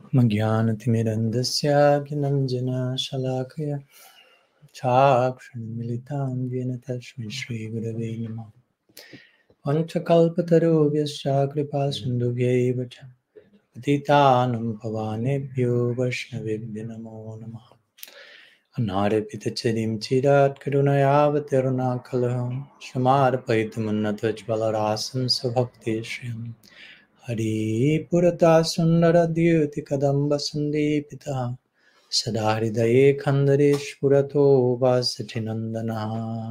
Magyanatimirandasya Gnanjana Shalakaya Chakshramilitam Yena Tasmai Shri Gurave Namaha Panchakalpatarubhyascha Kripa Sindhubhyaiva Cha Patitanam Pavanebhyo Vaishnavibhyo Namo Namaha Anarepitacharim Chirat Karunayavatiruna Kalaham Shramarpaitamannatvajabalarasam Sabhakti Shriyam Hari Purata Sundara Dyuti Kadamba Sandipita Sada Hridaye Khandaresh Purato Vasatinandana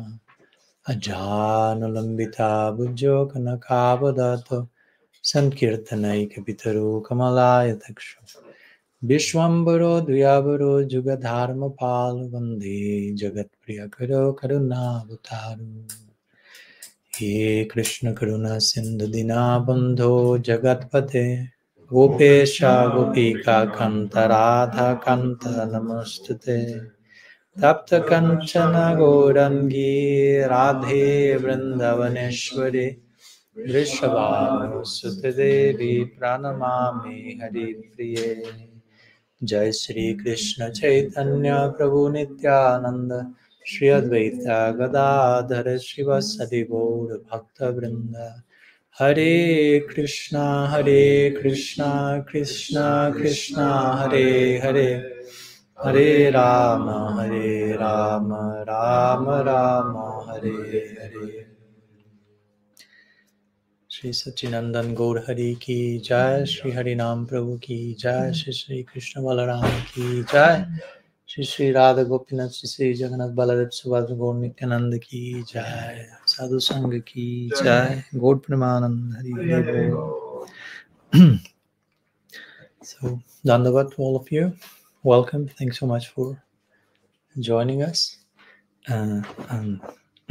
Ajanulambita Bhujyo Kanakavadato Sankirtanai Kapitaru Kamalaya Takshu Vishwambaro Duyavaro Jugadharma Pal Vande Jagat Priyakaro Karunavataru He Krishna Karuna Sindhu Dinabandho Jagatpate Gopesha Gopika Kanta Radha Kanta Namostute Tapta Kanchana Gaurangi Radhe Vrindavaneshwari Vrishabhanu Sute Devi Pranamami Hari Priye Jai Shri Krishna Chaitanya Prabhu Nityananda Shri Advaita Gadadhara Shivasadi Gaur Bhakta Vrinda Hare Krishna Krishna Krishna Hare Hare Hare Rama Rama Rama Hare Hare Shri Satchinandan Gaur Hari Ki Jai, Shri Harinam Prabhu Ki Jai, Shri Shri Krishna Balaram Ki Jai, Shri Shri Radha Gopinath, Shri Shri Jagannath Baladev Subhadra Gaur Nityananda Ki Jai, Sadhu Sangha Ki Jai, Gaur Pramanand Hari Bol. So, Dandavat to all of you. Welcome. Thanks so much for joining us. And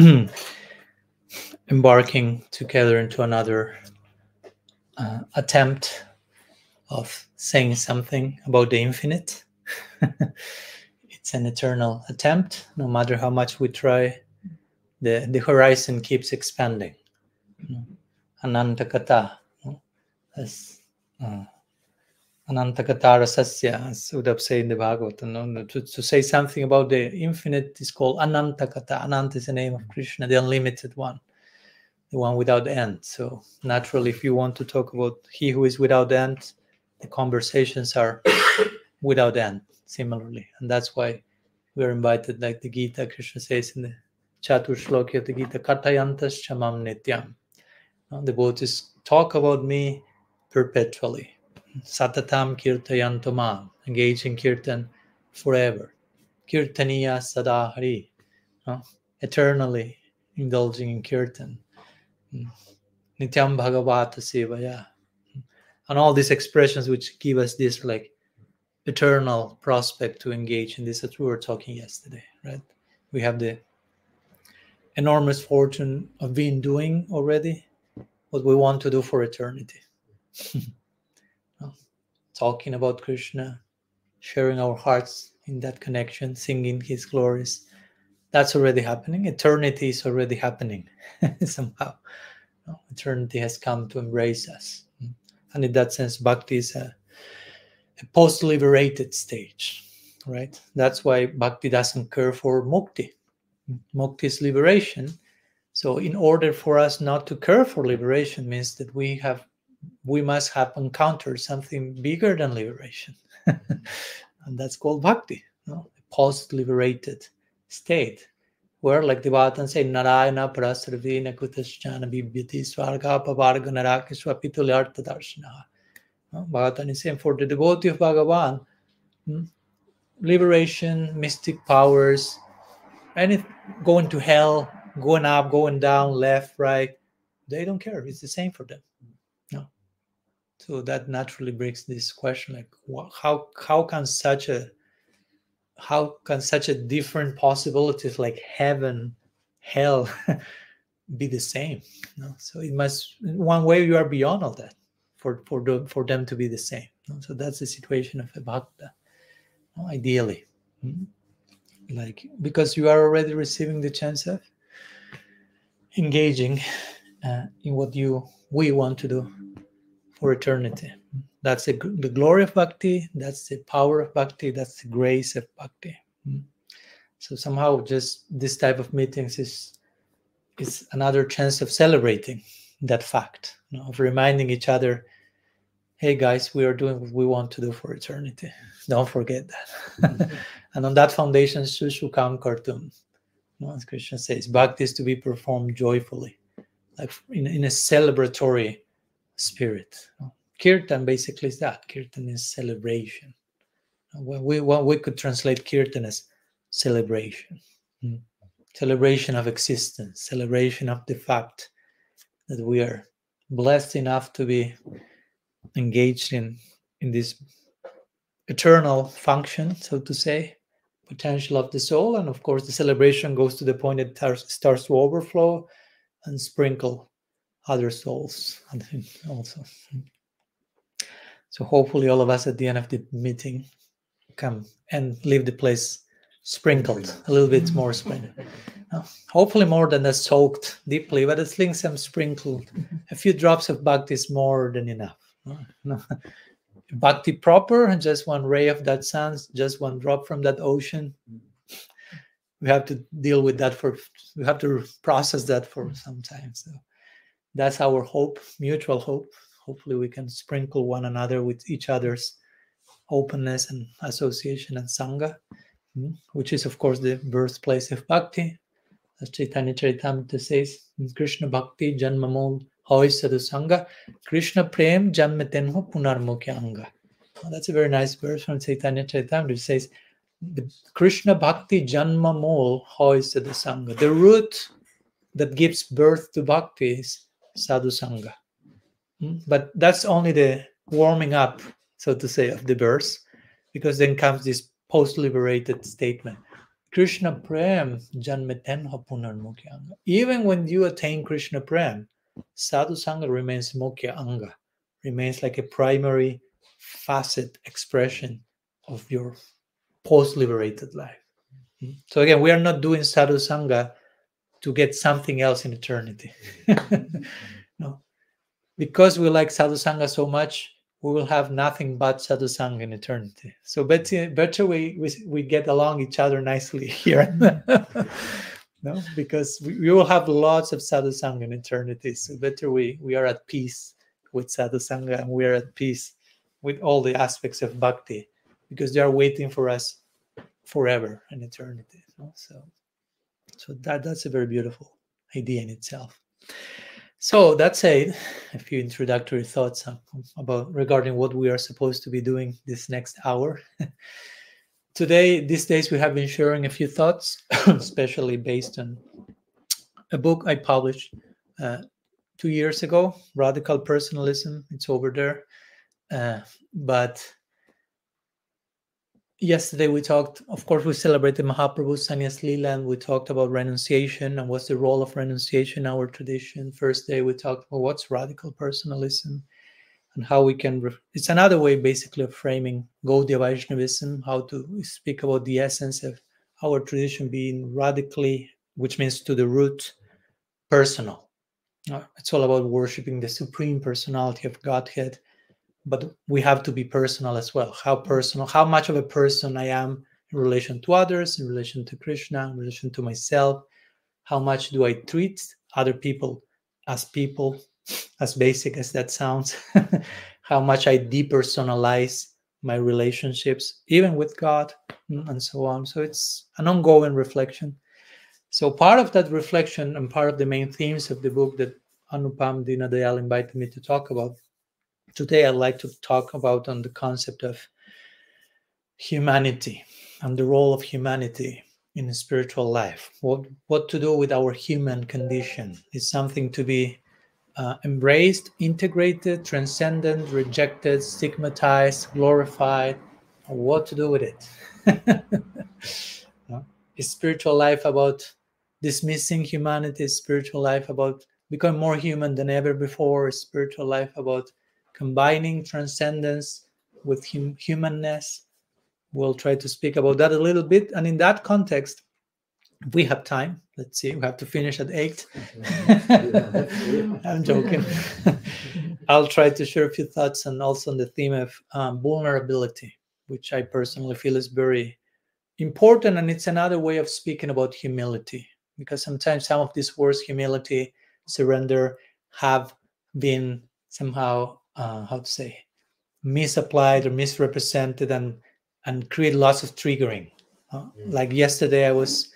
embarking together into another attempt of saying something about the infinite. It's an eternal attempt. No matter how much we try, the horizon keeps expanding. Anantakata, as Anantakata Rasasya, as Uddhav say in the Bhagavatam. To say something about the infinite is called Anantakata. Ananta is the name of Krishna, the unlimited one, the one without end. So naturally, if you want to talk about he who is without end, the conversations are without end, similarly. And that's why we're invited, like the Gita, Krishna says in the Chatur Shloki of the Gita, Katayantas Chamam Nityam. Devotees talk about me perpetually. Satatam Kirtayantamam, engage in Kirtan forever. Kirtaniya Sada Hari, eternally indulging in Kirtan. Nityam Bhagavata Sevaya. And all these expressions which give us this like eternal prospect to engage in this, that we were talking yesterday, right? We have the enormous fortune of being doing already what we want to do for eternity. Talking about Krishna, sharing our hearts in that connection, singing his glories. That's already happening. Eternity is already happening somehow. Eternity has come to embrace us. And in that sense, bhakti is a post-liberated stage, right? That's why bhakti doesn't care for mukti. Mukti is liberation. So in order for us not to care for liberation means that we must have encountered something bigger than liberation. And that's called bhakti, a post-liberated state, where, like the Bhagavatam say, Narayana parasarvena kutaschana vibhyati swarga pavarga naraka swapitulyartha darshana. Bhagavatam is saying, for the devotee of Bhagavan, liberation, mystic powers, going to hell, going up, going down, left, right, they don't care. It's the same for them. No. So that naturally brings this question, like, how can such a different possibilities like heaven, hell, be the same? No? So it must, in one way, you are beyond all that for them to be the same. No? So that's the situation of a bhakta, ideally. Like, because you are already receiving the chance of engaging in what we want to do for eternity. That's the glory of bhakti, that's the power of bhakti, that's the grace of bhakti. So somehow just this type of meetings is another chance of celebrating that fact, of reminding each other, hey guys, we are doing what we want to do for eternity. Don't forget that. And on that foundation, Sushukam Kartum, as Krishna says, bhakti is to be performed joyfully, like in a celebratory spirit. Kirtan basically is that. Kirtan is celebration. We could translate kirtan as celebration. Celebration of existence, celebration of the fact that we are blessed enough to be engaged in this eternal function, so to say, potential of the soul. And of course, the celebration goes to the point that it starts to overflow and sprinkle other souls also. So hopefully all of us at the end of the meeting come and leave the place sprinkled, a little bit more sprinkled. Hopefully more than that soaked deeply, but at least some sprinkled. A few drops of bhakti is more than enough. Bhakti proper, and just one ray of that sun, just one drop from that ocean. We have to deal with that we have to process that for some time. So that's our hope, mutual hope. Hopefully we can sprinkle one another with each other's openness and association and sangha, which is of course the birthplace of bhakti. As Chaitanya Charitamrita says, Krishna Bhakti Janmamol Hoy Sadhu Sangha, Krishna Prem Janmatenho Punarmukhya Anga. That's a very nice verse from Chaitanya Charitamrita. It says, the Krishna Bhakti Janmamol Hoy Sadhu Sangha. The root that gives birth to bhakti is Sadhu Sangha. But that's only the warming up, so to say, of the verse, because then comes this post-liberated statement. Krishna Prem Janmatenha Punarmukhya Anga. Even when you attain Krishna Prem, Sadhu Sangha remains Mukhya Anga, remains like a primary facet expression of your post-liberated life. So again, we are not doing Sadhu Sangha to get something else in eternity. No. Because we like Sadhu Sangha so much, we will have nothing but Sadhu Sangha in eternity. So better we get along each other nicely here. No, because we will have lots of Sadhu Sangha in eternity. So better we are at peace with Sadhu Sangha, and we are at peace with all the aspects of bhakti, because they are waiting for us forever in eternity. So that's a very beautiful idea in itself. So that's a few introductory thoughts about regarding what we are supposed to be doing this next hour. These days, we have been sharing a few thoughts, especially based on a book I published 2 years ago, Radical Personalism. It's over there. But yesterday we talked, of course, we celebrated Mahaprabhu's Sannyas Leela, and we talked about renunciation and what's the role of renunciation in our tradition. First day we talked about what's radical personalism and how we can, it's another way basically of framing Gaudiya Vaishnavism, how to speak about the essence of our tradition being radically, which means to the root, personal. It's all about worshiping the supreme personality of Godhead. But we have to be personal as well. How personal, how much of a person I am in relation to others, in relation to Krishna, in relation to myself. How much do I treat other people, as basic as that sounds. How much I depersonalize my relationships, even with God, and so on. So it's an ongoing reflection. So part of that reflection and part of the main themes of the book that Anupam Dinadayal invited me to talk about, today I'd like to talk about on the concept of humanity and the role of humanity in a spiritual life. What to do with our human condition is something to be embraced, integrated, transcendent, rejected, stigmatized, glorified. What to do with it? Is spiritual life about dismissing humanity? Is spiritual life about becoming more human than ever before? Is spiritual life about combining transcendence with humanness? We'll try to speak about that a little bit. And in that context, if we have time, let's see, we have to finish at 8. I'm joking. I'll try to share a few thoughts and also on the theme of vulnerability, which I personally feel is very important. And it's another way of speaking about humility, because sometimes some of these words, humility, surrender, have been somehow, how to say, misapplied or misrepresented and create lots of triggering. Like yesterday, I was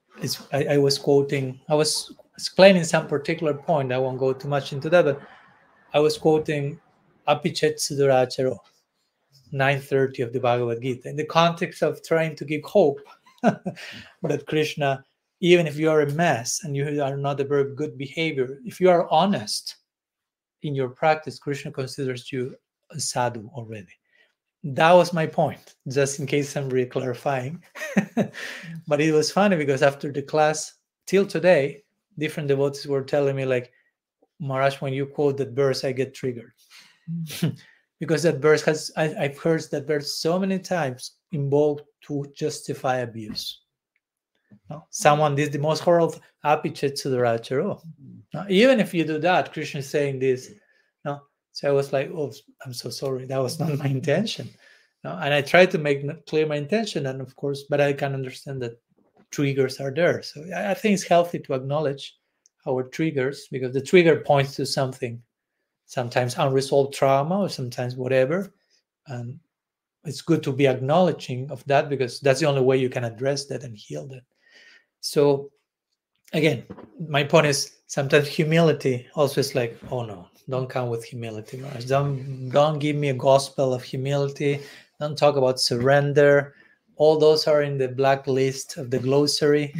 explaining some particular point. I won't go too much into that, but I was quoting Apichetsu Duracharo, 930 of the Bhagavad Gita, in the context of trying to give hope that Krishna, even if you are a mess and you are not a very good behavior, if you are honest in your practice, Krishna considers you a sadhu already. That was my point, just in case I'm re-clarifying. But it was funny because after the class, till today, different devotees were telling me, like, Maharaj, when you quote that verse, I get triggered. Because that verse I've heard that verse so many times invoked to justify abuse. No? Someone did the most horrible Apichetsu Duracharo. No? Even if you do that, Krishna is saying this. No? So I was like, oh, I'm so sorry. That was not my intention. No? And I tried to make clear my intention. And of course, but I can understand that triggers are there. So I think it's healthy to acknowledge our triggers, because the trigger points to something, sometimes unresolved trauma or sometimes whatever. And it's good to be acknowledging of that, because that's the only way you can address that and heal that. So again, my point is sometimes humility also is like, oh no, don't come with humility, Maharaj. Don't give me a gospel of humility. Don't talk about surrender. All those are in the black list of the glossary.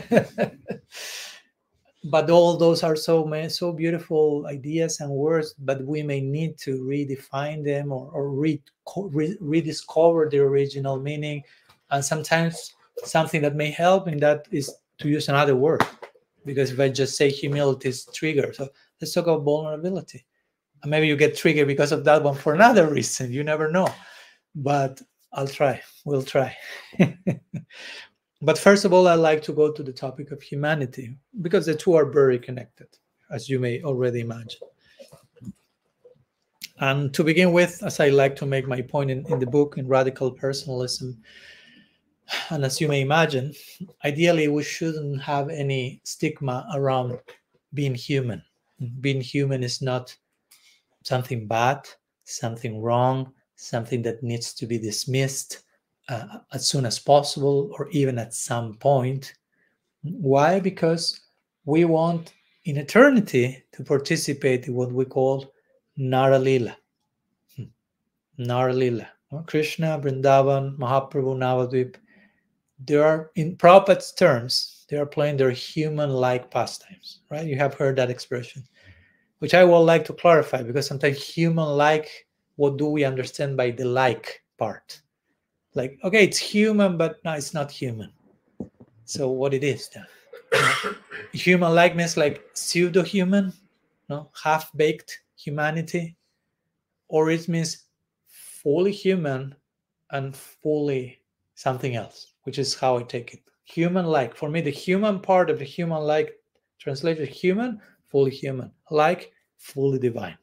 But all those are so beautiful ideas and words, but we may need to redefine them or rediscover the original meaning. And sometimes something that may help in that is to use another word, because if I just say humility is trigger, so let's talk about vulnerability. And maybe you get triggered because of that one for another reason. You never know. But we'll try. But first of all, I'd like to go to the topic of humanity, because the two are very connected, as you may already imagine. And to begin with, as I like to make my point in the book, in Radical Personalism, and as you may imagine, ideally, we shouldn't have any stigma around being human. Being human is not something bad, something wrong, something that needs to be dismissed as soon as possible, or even at some point. Why? Because we want in eternity to participate in what we call Naralila. Naralila. Krishna, Vrindavan, Mahaprabhu, Navadvip, they are, in Prabhupada's terms, they are playing their human-like pastimes, right? You have heard that expression, which I would like to clarify, because sometimes human-like, what do we understand by the like part? Like, okay, it's human, but no, it's not human. So what it is then? Human-like means like pseudo-human, no, half-baked humanity, or it means fully human and fully something else, which is how I take it. Human-like. For me, the human part of the human-like translated human, fully human, like fully divine.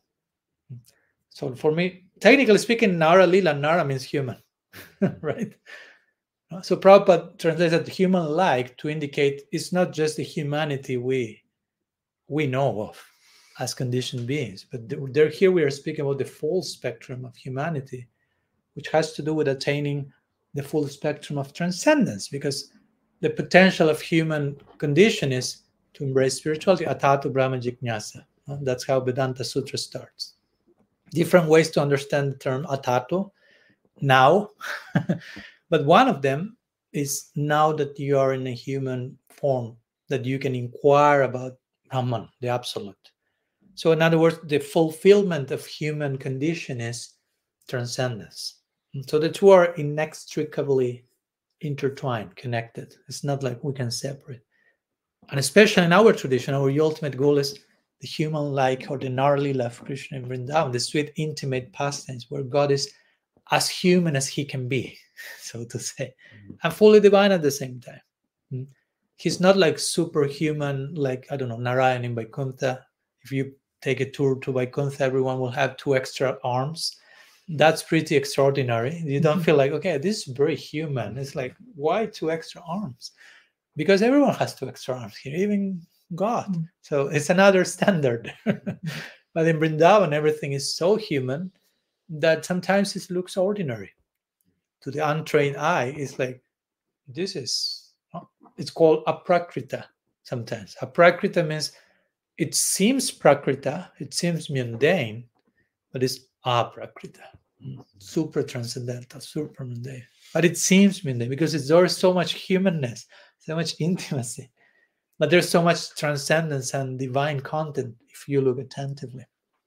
So for me, technically speaking, Nara Lila, Nara means human, right? So Prabhupada translated human-like to indicate it's not just the humanity we know of as conditioned beings, but here we are speaking about the full spectrum of humanity, which has to do with attaining the full spectrum of transcendence, because the potential of human condition is to embrace spirituality, Atatu Brahma Jignasa. That's how Vedanta Sutra starts. Different ways to understand the term Atatu now, but one of them is now that you are in a human form, that you can inquire about Brahman, the absolute. So in other words, the fulfillment of human condition is transcendence. So the two are inextricably intertwined, connected. It's not like we can separate. And especially in our tradition, our ultimate goal is the human-like, or the Naralila of Krishna in Vrindavan, the sweet, intimate pastimes where God is as human as he can be, so to say, and fully divine at the same time. He's not like superhuman, like, I don't know, Narayan in Vaikuntha. If you take a tour to Vaikuntha, everyone will have 2 extra arms. That's pretty extraordinary. You don't feel like, okay, this is very human. It's like, why 2 extra arms? Because everyone has 2 extra arms here, even God. So it's another standard. But in Vrindavan, everything is so human that sometimes it looks ordinary. To the untrained eye, it's like, this is, it's called aprakrita sometimes. Aprakrita means it seems prakrita, it seems mundane, but it's aprakrita, super transcendental, super mundane. But it seems mundane because there's so much humanness, so much intimacy. But there's so much transcendence and divine content if you look attentively.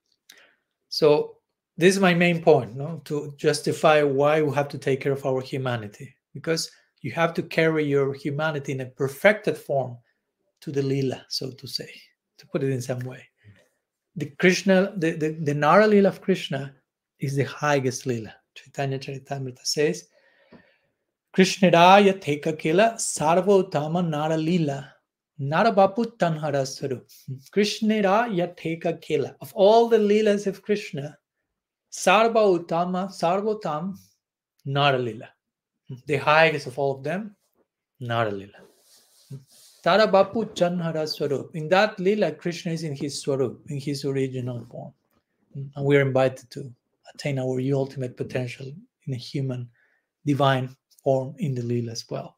So this is my main point, to justify why we have to take care of our humanity. Because you have to carry your humanity in a perfected form to the lila, so to say, to put it in some way. The Krishna, the Nara Lila of Krishna is the highest lila. Chaitanya Charitamrita says, Krishnaraya Teka Kila Sarva Uttama Nara Lila Narabapu Tanhara Saru. Krishnaraya Teka Kila. Of all the leelas of Krishna, Sarva Uttam, Nara Lila. The highest of all of them, Nara Lila. Tarabapu Chanhara Swarup. In that Lila, Krishna is in his Swarup, in his original form. And we are invited to attain our ultimate potential in a human, divine form in the Lila as well.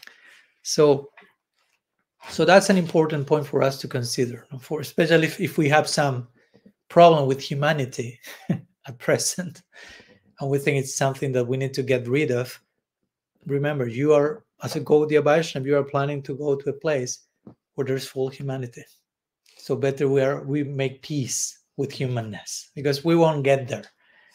So that's an important point for us to consider, for especially if we have some problem with humanity at present, and we think it's something that we need to get rid of. Remember, you are, as a Gaudiya Vaishnava, you are planning to go to a place where there's full humanity. So better we make peace with humanness, because we won't get there.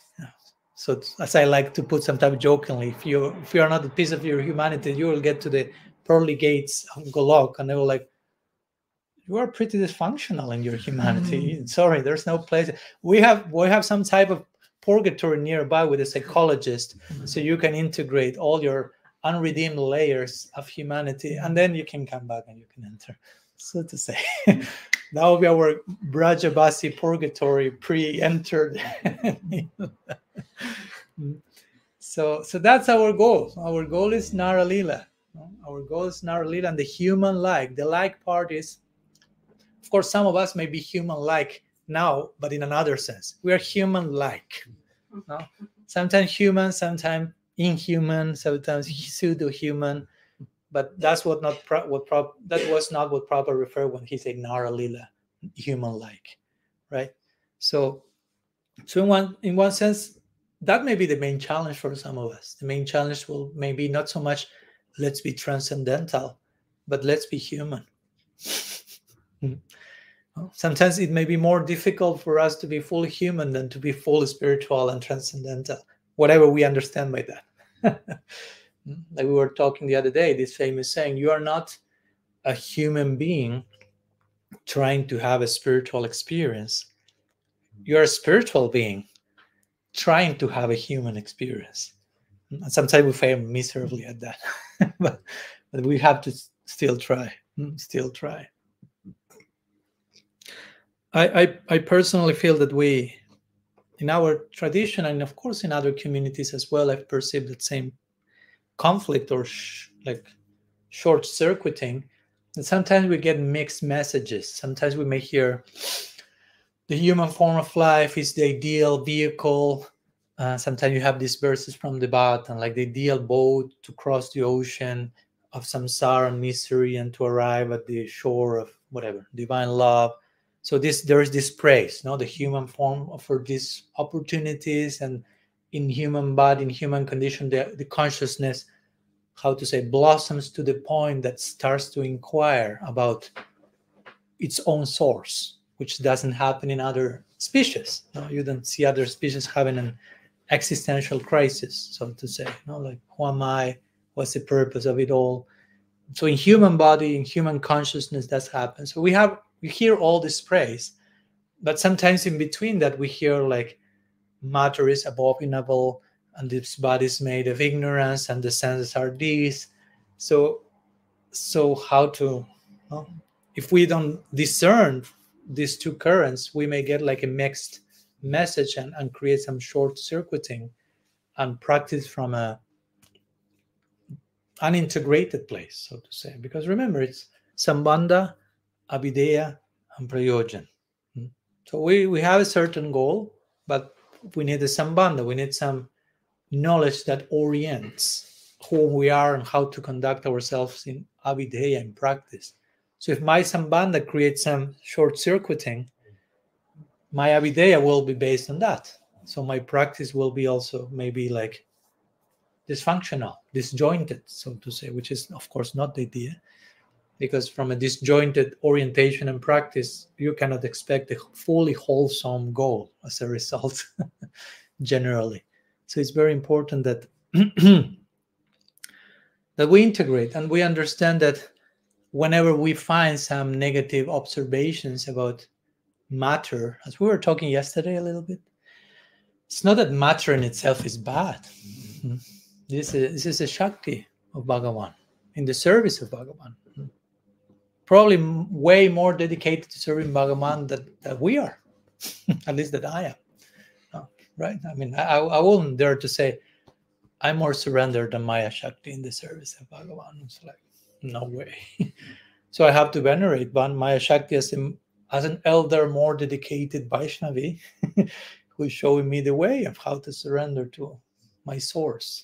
So as I like to put sometimes jokingly, if you are not a piece of your humanity, you will get to the pearly gates of Golok, and they will like, you are pretty dysfunctional in your humanity. Sorry, there's no place. We have some type of purgatory nearby with a psychologist, so you can integrate all your unredeemed layers of humanity, and then you can come back and you can enter, so to say. That will be our Brajabasi purgatory pre-entered. So that's our goal. Our goal is Nara Lila. Our goal is Nara Lila, and the human-like. The like part is, of course, some of us may be human-like now, but in another sense. We are human-like. No? Sometimes human, sometimes inhuman, sometimes pseudo-human. But that's that was not what Prabhupada referred when he said Nara Lila, human-like, right? So in one sense, that may be the main challenge for some of us. The main challenge will maybe not so much let's be transcendental, but let's be human. Sometimes it may be more difficult for us to be fully human than to be fully spiritual and transcendental, whatever we understand by that. Like we were talking the other day, this famous saying, you are not a human being trying to have a spiritual experience. You're a spiritual being trying to have a human experience. And sometimes we fail miserably at that. but we have to still try. I personally feel that we, in our tradition, and of course in other communities as well, I've perceived that same conflict or short-circuiting. And sometimes we get mixed messages. Sometimes we may hear the human form of life is the ideal vehicle. Sometimes you have these verses from the Bhagavatam, like the ideal boat to cross the ocean of samsara and misery and to arrive at the shore of whatever, divine love. So there is this praise, the human form for these opportunities, and in human body, in human condition, the consciousness, blossoms to the point that starts to inquire about its own source, which doesn't happen in other species. You don't see other species having an existential crisis, so to say. Like, who am I? What's the purpose of it all? So in human body, in human consciousness, that's happened. So we hear all this praise, but sometimes in between that we hear like matter is abominable, and this body is made of ignorance, and the senses are these. So how to, if we don't discern these two currents, we may get like a mixed message and create some short circuiting and practice from a unintegrated place, so to say. Because remember, it's Sambandha, Abhideya, and Prayojan. So we have a certain goal, but we need a Sambandha. We need some knowledge that orients who we are and how to conduct ourselves in Abhideya, in practice. So if my Sambandha creates some short-circuiting, my Abhideya will be based on that. So my practice will be also maybe like dysfunctional, disjointed, so to say, which is, of course, not the idea. Because from a disjointed orientation and practice, you cannot expect a fully wholesome goal as a result, generally. So it's very important that that we integrate and we understand that whenever we find some negative observations about matter, as we were talking yesterday a little bit, it's not that matter in itself is bad. This is a Shakti of Bhagavan, in the service of Bhagavan. Probably way more dedicated to serving Bhagavan that we are, at least that I am. Right? I mean, I wouldn't dare to say I'm more surrendered than Maya Shakti in the service of Bhagavan. It's like, no way. So I have to venerate Maya Shakti as an elder, more dedicated Vaishnavi who is showing me the way of how to surrender to my source.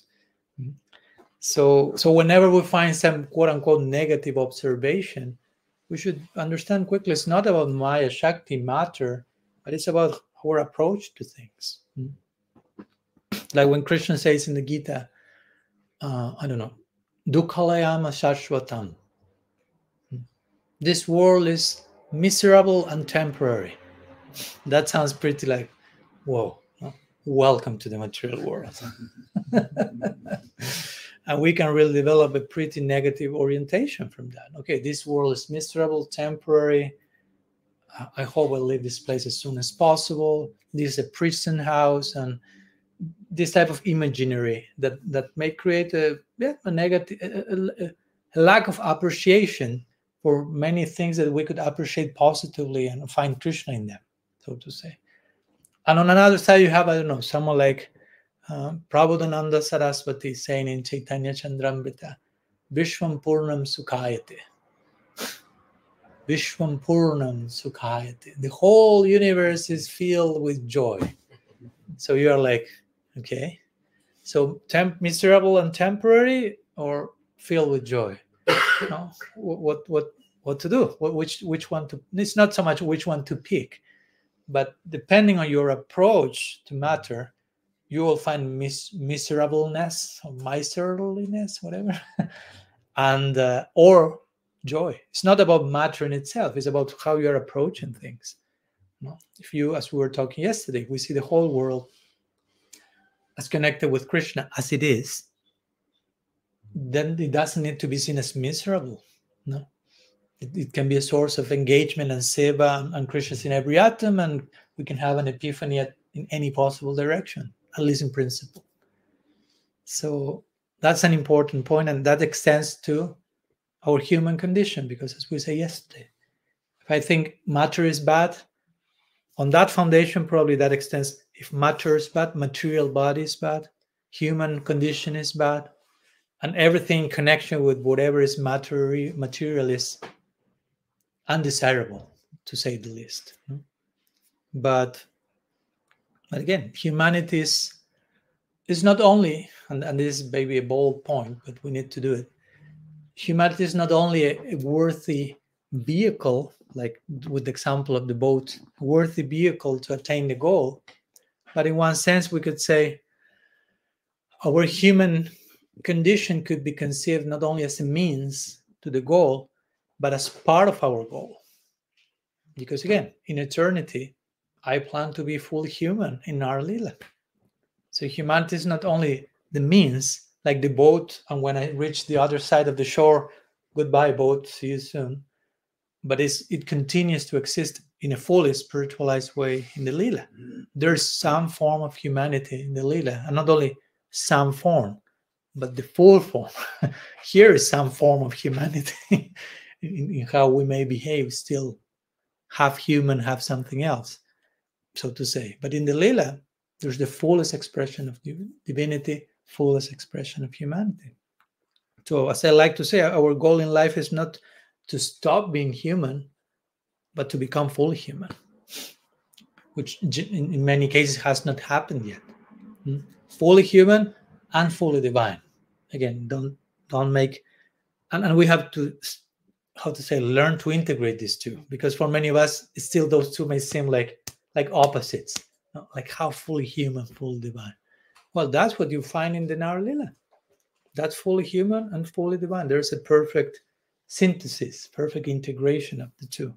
So whenever we find some quote-unquote negative observation, we should understand quickly it's not about Maya Shakti matter, but it's about our approach to things. Like when Krishna says in the Gita, I don't know, Dukhalayama Shashvatam. This world is miserable and temporary. That sounds pretty like, whoa, welcome to the material world. And we can really develop a pretty negative orientation from that. Okay, this world is miserable, temporary. I hope I'll leave this place as soon as possible. This is a prison house, and this type of imaginary that may create a negative, a lack of appreciation for many things that we could appreciate positively and find Krishna in them, so to say. And on another side, you have, I don't know, someone like Prabodhananda Saraswati saying in Chaitanya Chandramrita, Vishwam Purnam Sukhayate. Vishwam Purnam Sukhayate. The whole universe is filled with joy. So you are like, okay, so miserable and temporary or filled with joy? No? What to do? Which one to? It's not so much which one to pick, but depending on your approach to matter, you will find miserableness or miserliness, whatever, and or joy. It's not about matter in itself. It's about how you're approaching things. If you, as we were talking yesterday, we see the whole world as connected with Krishna as it is, then it doesn't need to be seen as miserable. No, it can be a source of engagement and seva, and Krishna's in every atom, and we can have an epiphany in any possible direction, at least in principle. So that's an important point, and that extends to our human condition, because as we said yesterday, if I think matter is bad, on that foundation, probably that extends. If matter is bad, material body is bad, human condition is bad, and everything in connection with whatever is material is undesirable, to say the least. But again, humanity is not only, and this is maybe a bold point, but we need to do it. Humanity is not only a worthy vehicle, like with the example of the boat, worthy vehicle to attain the goal, but in one sense we could say our human condition could be conceived not only as a means to the goal, but as part of our goal. Because again, in eternity, I plan to be fully human in our lila. So humanity is not only the means, like the boat, and when I reach the other side of the shore, goodbye boat, see you soon. But it continues to exist in a fully spiritualized way in the lila. There's some form of humanity in the lila, and not only some form, but the full form. Here is some form of humanity in how we may behave, still half human, half something else, so to say. But in the Lila, there's the fullest expression of divinity, fullest expression of humanity. So as I like to say, our goal in life is not to stop being human, but to become fully human, which in many cases has not happened yet. Fully human and fully divine. Again, don't make, and we have to, how to say, learn to integrate these two, because for many of us, still those two may seem like opposites, like how fully human, fully divine. Well, that's what you find in the Nara Lila. That's fully human and fully divine. There's a perfect synthesis, perfect integration of the two.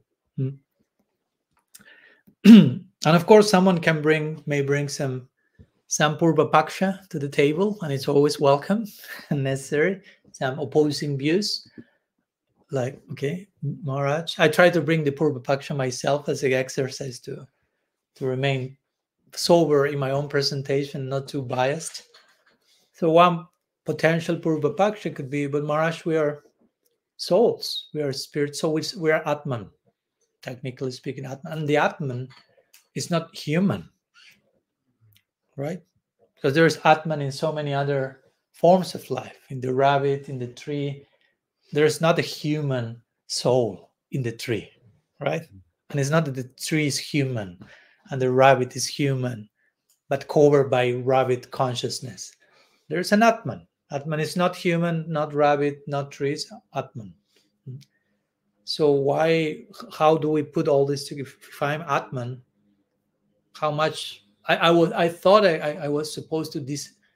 And of course, someone may bring some Purva Paksha to the table, and it's always welcome and necessary. Some opposing views, like, okay, Maharaj, I try to bring the Purva Paksha myself as an exercise to remain sober in my own presentation, not too biased. So one potential Purva Paksha could be, but Maharaj, we are souls, we are spirits, so we are Atman, technically speaking, Atman, and the Atman is not human, right? Because there is Atman in so many other forms of life, in the rabbit, in the tree. There's not a human soul in the tree, right? And it's not that the tree is human and the rabbit is human, but covered by rabbit consciousness. There's an Atman. Atman is not human, not rabbit, not trees, Atman. So how do we put all this together? If I'm Atman, how much I thought I was supposed to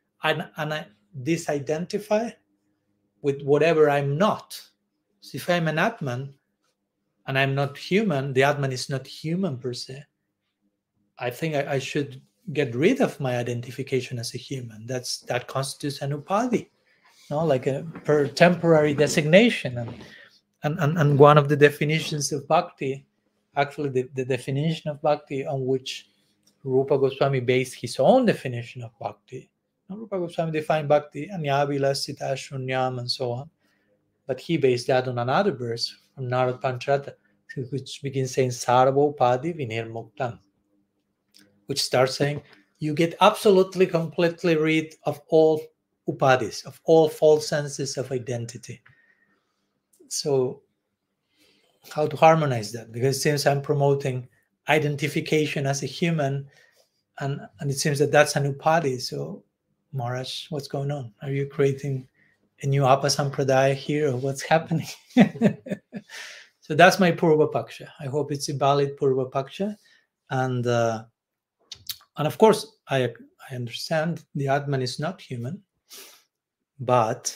disidentify with whatever I'm not. So if I'm an Atman and I'm not human, the Atman is not human per se. I think I should get rid of my identification as a human. That constitutes an upadhi, like a temporary designation. And one of the definitions of bhakti, actually the definition of bhakti on which Rupa Goswami based his own definition of bhakti. Rupa Goswami defined bhakti, anyavilasita shunyam, and so on. But he based that on another verse from Narad Pancharatta, which begins saying sarva upadi vinirmuktam, which starts saying you get absolutely, completely rid of all upadis, of all false senses of identity. So how to harmonize that? Because it seems I'm promoting identification as a human, and it seems that that's an upadhi. So Maharaj, what's going on? Are you creating a new Apasampradaya here, or what's happening? So that's my Purva Paksha. I hope it's a valid Purva Paksha. And of course, I understand the Atman is not human, but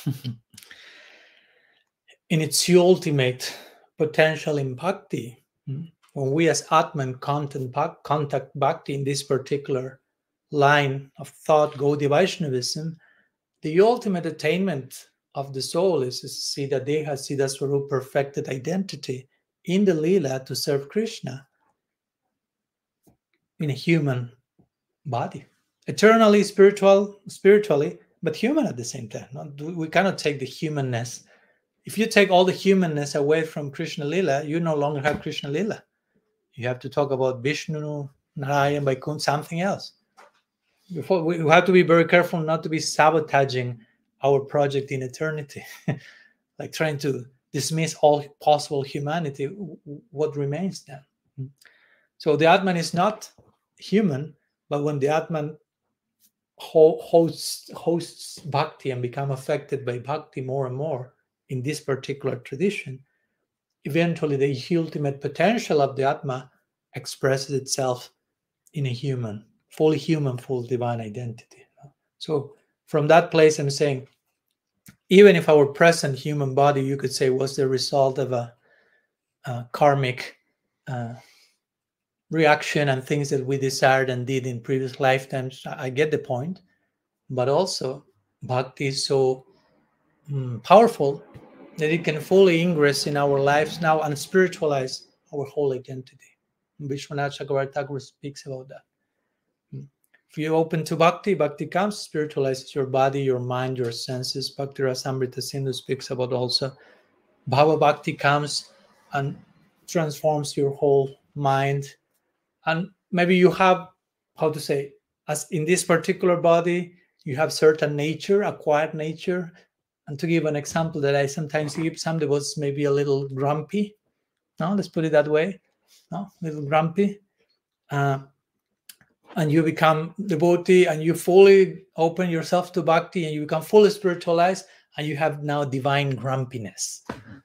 in its ultimate potential in bhakti, when we as Atman contact bhakti in this particular line of thought, Gaudiya Vaishnavism, the ultimate attainment of the soul is Siddha Deha, Siddha Swarup, perfected identity in the Lila to serve Krishna in a human body. Eternally spiritually, but human at the same time. We cannot take the humanness. If you take all the humanness away from Krishna Lila, you no longer have Krishna Lila. You have to talk about Vishnu, Narayan, Vaikuntha, something else. We have to be very careful not to be sabotaging our project in eternity, like trying to dismiss all possible humanity. What remains then? So the Atman is not human, but when the Atman hosts bhakti and become affected by bhakti more and more in this particular tradition, eventually the ultimate potential of the Atma expresses itself in a fully human, full divine identity. So from that place, I'm saying, even if our present human body, you could say, was the result of a karmic reaction and things that we desired and did in previous lifetimes, I get the point. But also, bhakti is so powerful that it can fully ingress in our lives now and spiritualize our whole identity. Vishwanath Chakravarti Thakur speaks about that. If you open to bhakti, bhakti comes, spiritualizes your body, your mind, your senses. Bhakti Rasamrita Sindhu speaks about also Bhava Bhakti comes and transforms your whole mind. And maybe you have, how to say, as in this particular body, you have certain nature, acquired nature. And to give an example that I sometimes give, somebody was maybe a little grumpy. No, let's put it that way. No, a little grumpy. And you become devotee and you fully open yourself to bhakti and you become fully spiritualized and you have now divine grumpiness.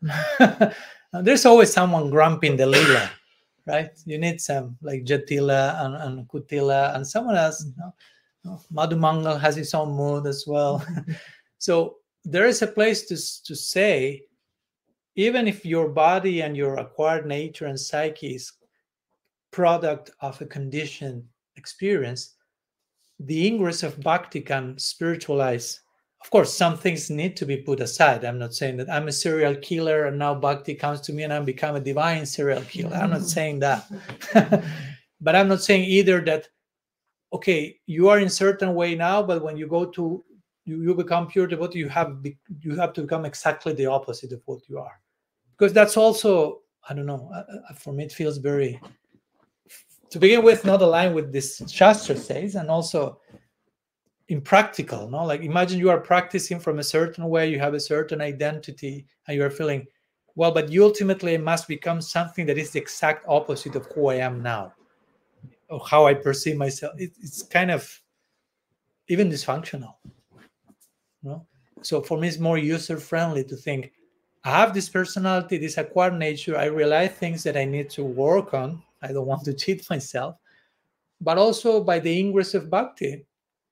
There's always someone grumpy in the lila, right? You need some like Jatila and Kutila and someone else. Madhumangal has his own mood as well. So there is a place to say, even if your body and your acquired nature and psyche is product of a conditioned experience, the ingress of bhakti can spiritualize. Of course, some things need to be put aside. I'm not saying that I'm a serial killer and now bhakti comes to me and I become a divine serial killer. I'm not saying that. But I'm not saying either that, okay, you are in certain way now, but when you go to, you become pure devotee, you have to become exactly the opposite of what you are. Because that's also, I don't know, for me it feels very, to begin with, not aligned with this Shastra says, and also impractical. No, like imagine you are practicing from a certain way, you have a certain identity, and you are feeling, well, but you ultimately must become something that is the exact opposite of who I am now, or how I perceive myself. It's kind of even dysfunctional. No? So for me, it's more user-friendly to think, I have this personality, this acquired nature. I realize things that I need to work on. I don't want to cheat myself. But also by the ingress of bhakti,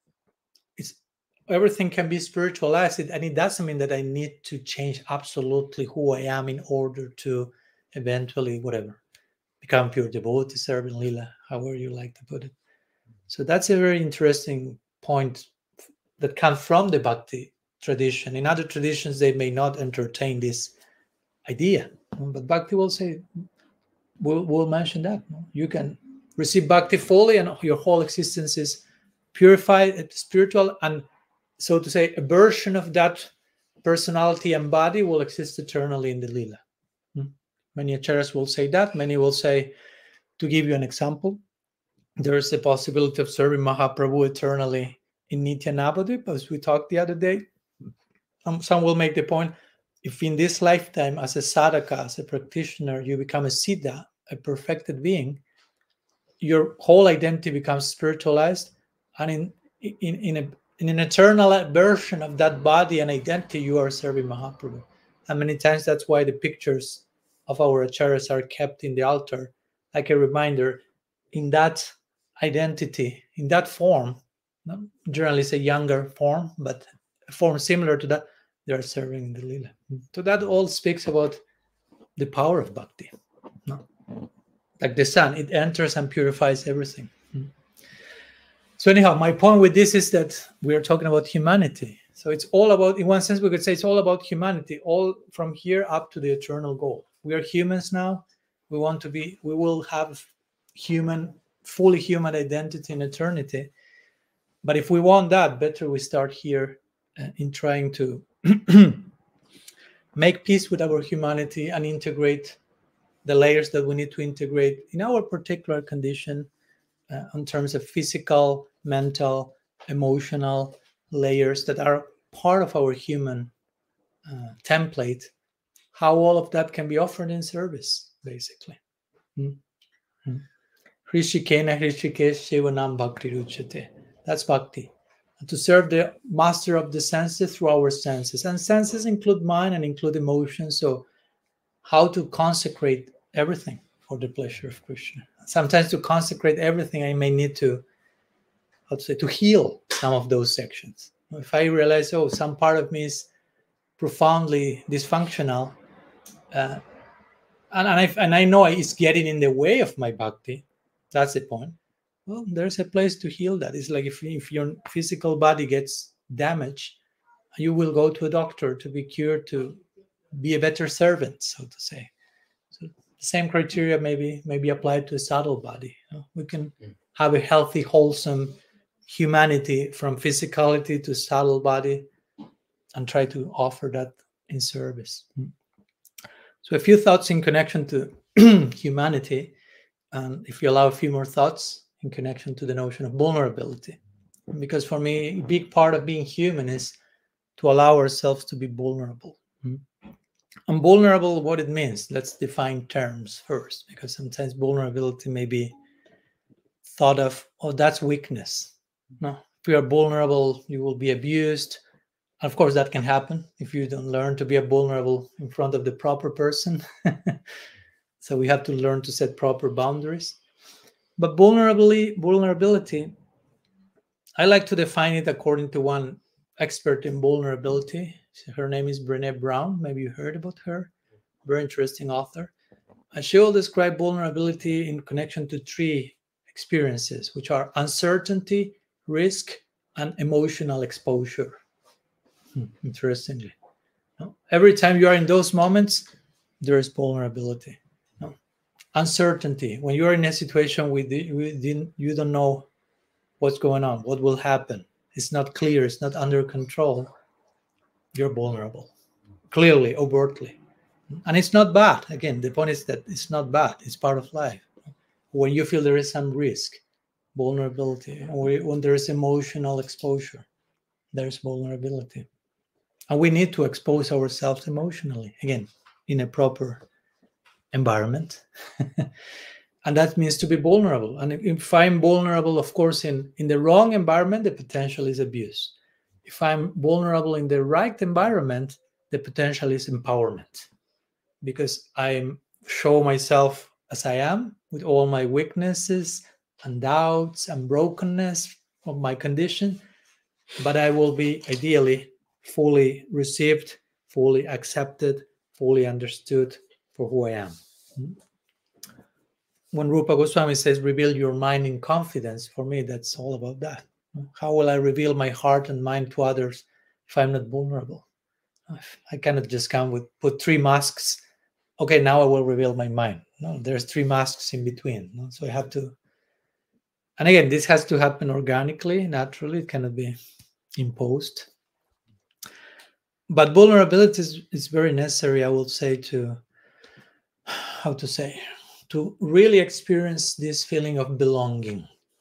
everything can be spiritualized. And it doesn't mean that I need to change absolutely who I am in order to eventually, whatever, become pure devotee, serve in lila, however you like to put it. So that's a very interesting point that comes from the bhakti tradition. In other traditions, they may not entertain this idea, but bhakti will say, we'll mention that you can receive bhakti fully and your whole existence is purified, spiritual, and so to say, a version of that personality and body will exist eternally in the lila. Many acharyas will say that. Many will say, to give you an example, there is a possibility of serving Mahaprabhu eternally in Nitya Navadvip, as we talked the other day. Some will make the point, if in this lifetime, as a sadhaka, as a practitioner, you become a siddha, a perfected being, your whole identity becomes spiritualized, and in an eternal version of that body and identity, you are serving Mahaprabhu. And many times that's why the pictures of our acharyas are kept in the altar, like a reminder, in that identity, in that form, generally it's a younger form, but a form similar to that, they are serving in the lila. So that all speaks about the power of bhakti. Like the sun, it enters and purifies everything. So anyhow, my point with this is that we are talking about humanity. So it's all about, in one sense, we could say it's all about humanity, all from here up to the eternal goal. We are humans now. We will have fully human identity in eternity. But if we want that, better we start here in trying to make peace with our humanity and integrate the layers that we need to integrate in our particular condition in terms of physical, mental, emotional layers that are part of our human template, how all of that can be offered in service, basically. Hrishikena Hrishikesh Shivanam Bhakti Ruchate. That's bhakti. And to serve the master of the senses through our senses. And senses include mind and include emotions. So how to consecrate everything for the pleasure of Krishna. Sometimes to consecrate everything, I may need to heal some of those sections. If I realize, some part of me is profoundly dysfunctional, and I know it's getting in the way of my bhakti, that's the point. Well, there's a place to heal that. It's like if your physical body gets damaged, you will go to a doctor to be cured, to be a better servant, so to say. So the same criteria may be applied to a subtle body. We can have a healthy, wholesome humanity from physicality to subtle body and try to offer that in service. So a few thoughts in connection to humanity. And if you allow a few more thoughts in connection to the notion of vulnerability, because for me, a big part of being human is to allow ourselves to be vulnerable. And vulnerable, what it means, let's define terms first, because sometimes vulnerability may be thought of, oh, that's weakness. No, if you are vulnerable, you will be abused. Of course, that can happen if you don't learn to be vulnerable in front of the proper person. So we have to learn to set proper boundaries. But vulnerability, I like to define it according to one expert in vulnerability. Her name is Brené Brown. Maybe you heard about her. Very interesting author. And she will describe vulnerability in connection to three experiences, which are uncertainty, risk, and emotional exposure. Interestingly, every time you are in those moments, there is vulnerability. Uncertainty, when you're in a situation you don't know what's going on, what will happen, it's not clear, it's not under control, you're vulnerable, clearly, overtly. And it's not bad. Again, the point is that it's not bad, it's part of life. When you feel there is some risk, vulnerability, or when there is emotional exposure, there's vulnerability. And we need to expose ourselves emotionally, again, in a proper environment. And that means to be vulnerable. And if I'm vulnerable, of course, in the wrong environment, the potential is abuse. If I'm vulnerable in the right environment, the potential is empowerment, because I show myself as I am, with all my weaknesses and doubts and brokenness of my condition, but I will be ideally fully received, fully accepted, fully understood for who I am. When Rupa Goswami says, reveal your mind in confidence, for me, that's all about that. How will I reveal my heart and mind to others if I'm not vulnerable? I cannot just come with, put three masks. Okay, now I will reveal my mind. No, there's three masks in between. No? So I have to, and again, this has to happen organically, naturally. It cannot be imposed. But vulnerability is very necessary, I will say, to, how to say, to really experience this feeling of belonging.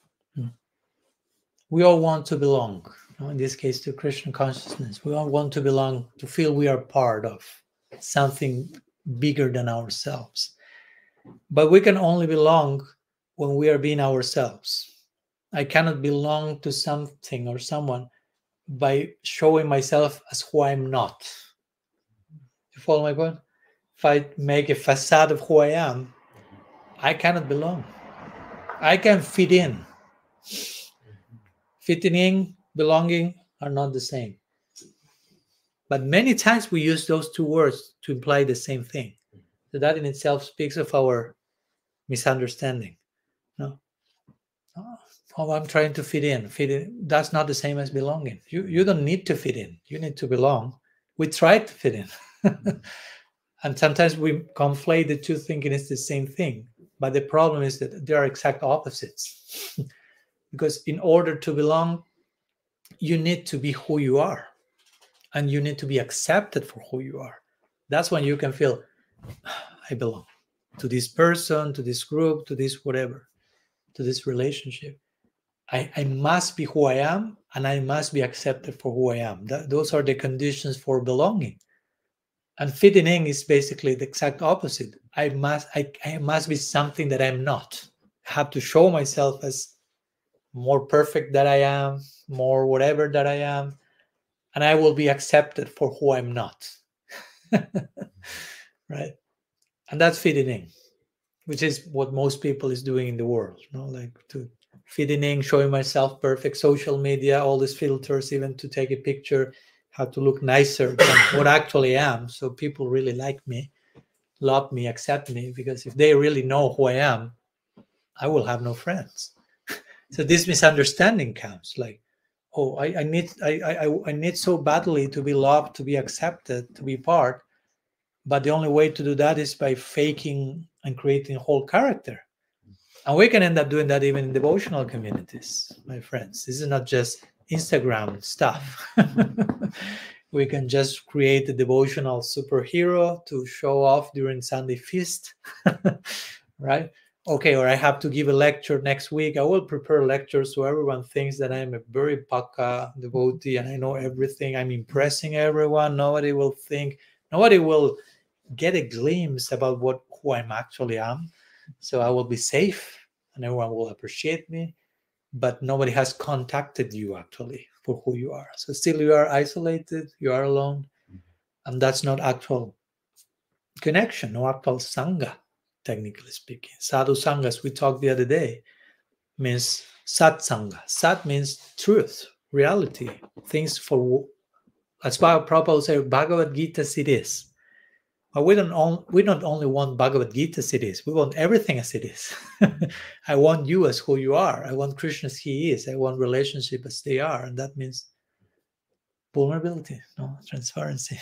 We all want to belong, in this case to Krishna consciousness. We all want to belong, to feel we are part of something bigger than ourselves. But we can only belong when we are being ourselves. I cannot belong to something or someone by showing myself as who I'm not. You follow my point? If I make a facade of who I am, I cannot belong. I can fit in. Fitting in, belonging are not the same. But many times we use those two words to imply the same thing. So that in itself speaks of our misunderstanding. No? Oh, I'm trying to fit in. Fit in. That's not the same as belonging. You don't need to fit in. You need to belong. We try to fit in. And sometimes we conflate the two, thinking it's the same thing. But the problem is that they are exact opposites. Because in order to belong, you need to be who you are. And you need to be accepted for who you are. That's when you can feel, I belong to this person, to this group, to this whatever, to this relationship. I must be who I am, and I must be accepted for who I am. Those are the conditions for belonging. And fitting in is basically the exact opposite. I must be something that I'm not. I have to show myself as more perfect than I am, more whatever that I am, and I will be accepted for who I'm not. Right? And that's fitting in, which is what most people is doing in the world. Like to fitting in, showing myself perfect, social media, all these filters, even to take a picture, how to look nicer than what I actually am. So people really like me, love me, accept me, because if they really know who I am, I will have no friends. So this misunderstanding comes, like, oh, I need so badly to be loved, to be accepted, to be part. But the only way to do that is by faking and creating a whole character. And we can end up doing that even in devotional communities, my friends. This is not just Instagram stuff. We can just create a devotional superhero to show off during Sunday feast, right? Okay, or I have to give a lecture next week. I will prepare lectures so everyone thinks that I'm a very Bhakta devotee and I know everything. I'm impressing everyone. Nobody will get a glimpse about who I actually am. So I will be safe and everyone will appreciate me. But nobody has contacted you actually for who you are. So still you are isolated, you are alone, and that's not actual connection, no actual sangha, technically speaking. Sadhu sangha, as we talked the other day, means sat sangha. Sat means truth, reality, things for, as Prabhupada says, Bhagavad Gita it is. But we not only want Bhagavad Gita as it is, we want everything as it is. I want you as who you are. I want Krishna as he is. I want relationship as they are. And that means vulnerability, no transparency.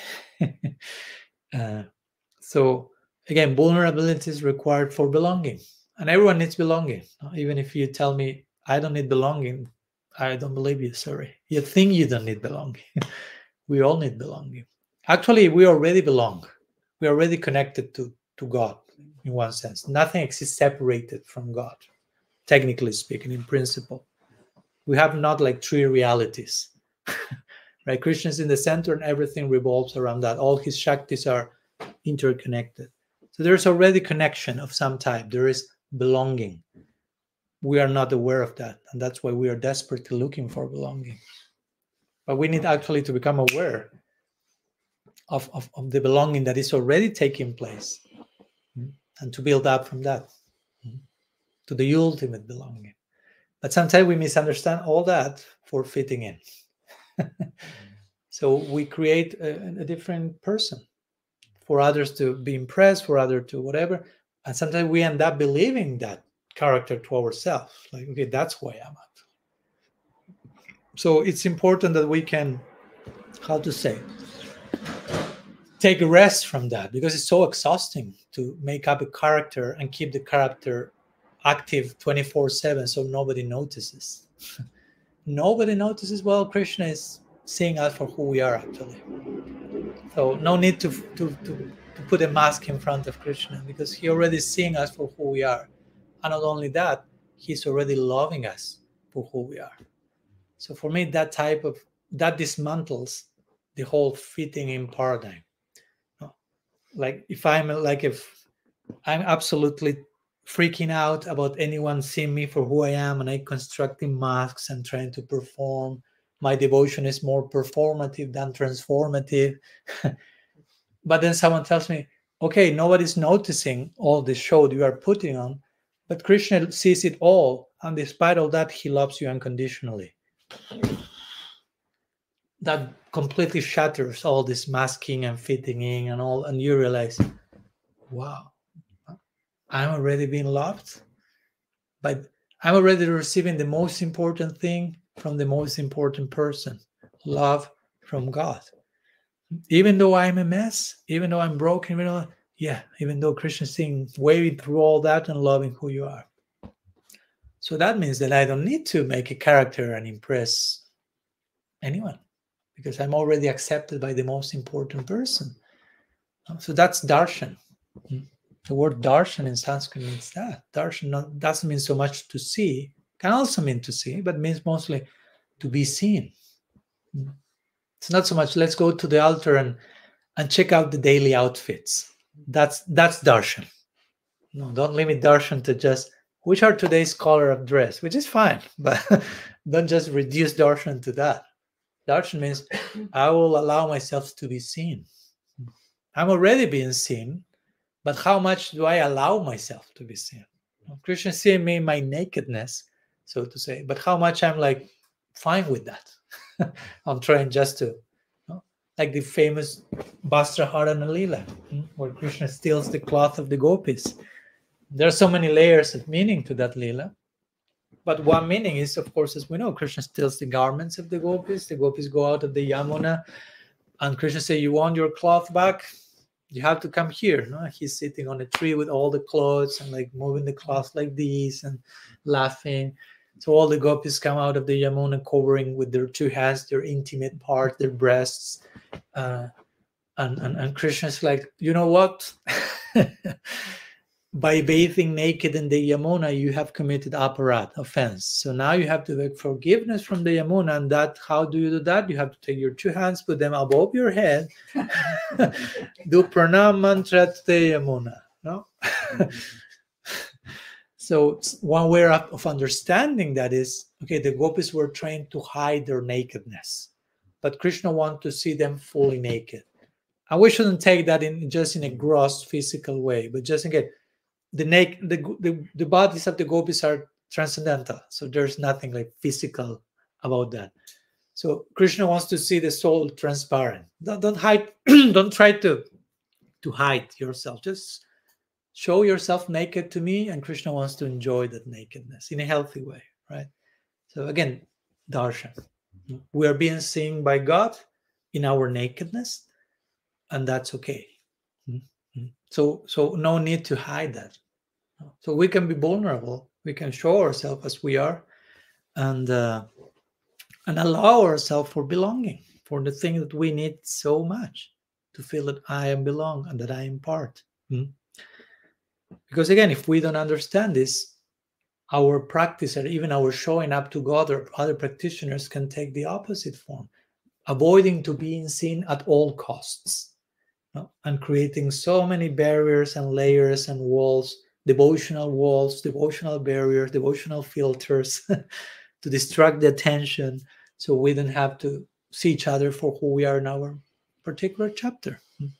So again, vulnerability is required for belonging. And everyone needs belonging. Even if you tell me, I don't need belonging, I don't believe you, sorry. You think you don't need belonging. We all need belonging. Actually, we already belong. We are already connected to God in one sense. Nothing exists separated from God, technically speaking, in principle. We have not like three realities, right? Krishna is in the center and everything revolves around that. All his Shaktis are interconnected. So there's already connection of some type. There is belonging. We are not aware of that. And that's why we are desperately looking for belonging. But we need actually to become aware of the belonging that is already taking place and to build up from that to the ultimate belonging. But sometimes we misunderstand all that for fitting in. So we create a different person for others to be impressed, for others to whatever. And sometimes we end up believing that character to ourselves. Like, okay, that's who I am. So it's important that we can, how to say, take a rest from that, because it's so exhausting to make up a character and keep the character active 24/7 so nobody notices. Nobody notices. Well, Krishna is seeing us for who we are actually. So no need to put a mask in front of Krishna, because he already is seeing us for who we are. And not only that, he's already loving us for who we are. So for me, that dismantles the whole fitting in paradigm. Like if I'm absolutely freaking out about anyone seeing me for who I am and I'm constructing masks and trying to perform, my devotion is more performative than transformative. But then someone tells me, okay, nobody's noticing all the show you are putting on, but Krishna sees it all, and despite all that, he loves you unconditionally. That completely shatters all this masking and fitting in and all, and you realize, wow, I'm already being loved, but I'm already receiving the most important thing from the most important person, love from God. Even though I'm a mess, even though I'm broken, even though Krishna's seeing, wading through all that and loving who you are. So that means that I don't need to make a character and impress anyone, because I'm already accepted by the most important person. So that's darshan. The word darshan in Sanskrit means that. Darshan doesn't mean so much to see, can also mean to see, but means mostly to be seen. It's not so much let's go to the altar and check out the daily outfits. That's darshan. No, don't limit darshan to just which are today's color of dress, which is fine, but don't just reduce darshan to that. Darshan means I will allow myself to be seen. I'm already being seen, but how much do I allow myself to be seen? Krishna is seeing me in my nakedness, so to say, but how much I'm like fine with that. I'm trying just to, like the famous Vastraharana Leela, where Krishna steals the cloth of the gopis. There are so many layers of meaning to that Leela. But one meaning is, of course, as we know, Krishna steals the garments of the gopis. The gopis go out of the Yamuna, and Krishna says, you want your cloth back? You have to come here. No? He's sitting on a tree with all the clothes and like moving the cloth like this and laughing. So all the gopis come out of the Yamuna covering with their two hands, their intimate part, their breasts, And Krishna's like, you know what? By bathing naked in the Yamuna, you have committed aparat, offense. So now you have to beg forgiveness from the Yamuna. And that, how do you do that? You have to take your two hands, put them above your head, do pranam mantra to the Yamuna. No? So one way of understanding that is, okay, the gopis were trained to hide their nakedness, but Krishna wanted to see them fully naked. And we shouldn't take that in just in a gross physical way, but just again, the bodies of the gopis are transcendental, so there's nothing like physical about that. So Krishna wants to see the soul transparent. Don't hide. Don't try to hide yourself. Just show yourself naked to me, and Krishna wants to enjoy that nakedness in a healthy way, right? So again, darshan. We are being seen by God in our nakedness, and that's okay. So no need to hide that. So we can be vulnerable. We can show ourselves as we are, and allow ourselves for belonging, for the thing that we need so much, to feel that I am belong and that I am part. Because again, if we don't understand this, our practice or even our showing up to God or other practitioners can take the opposite form, avoiding to being seen at all costs, and creating so many barriers and layers and walls, devotional barriers, devotional filters to distract the attention, so we don't have to see each other for who we are in our particular chapter.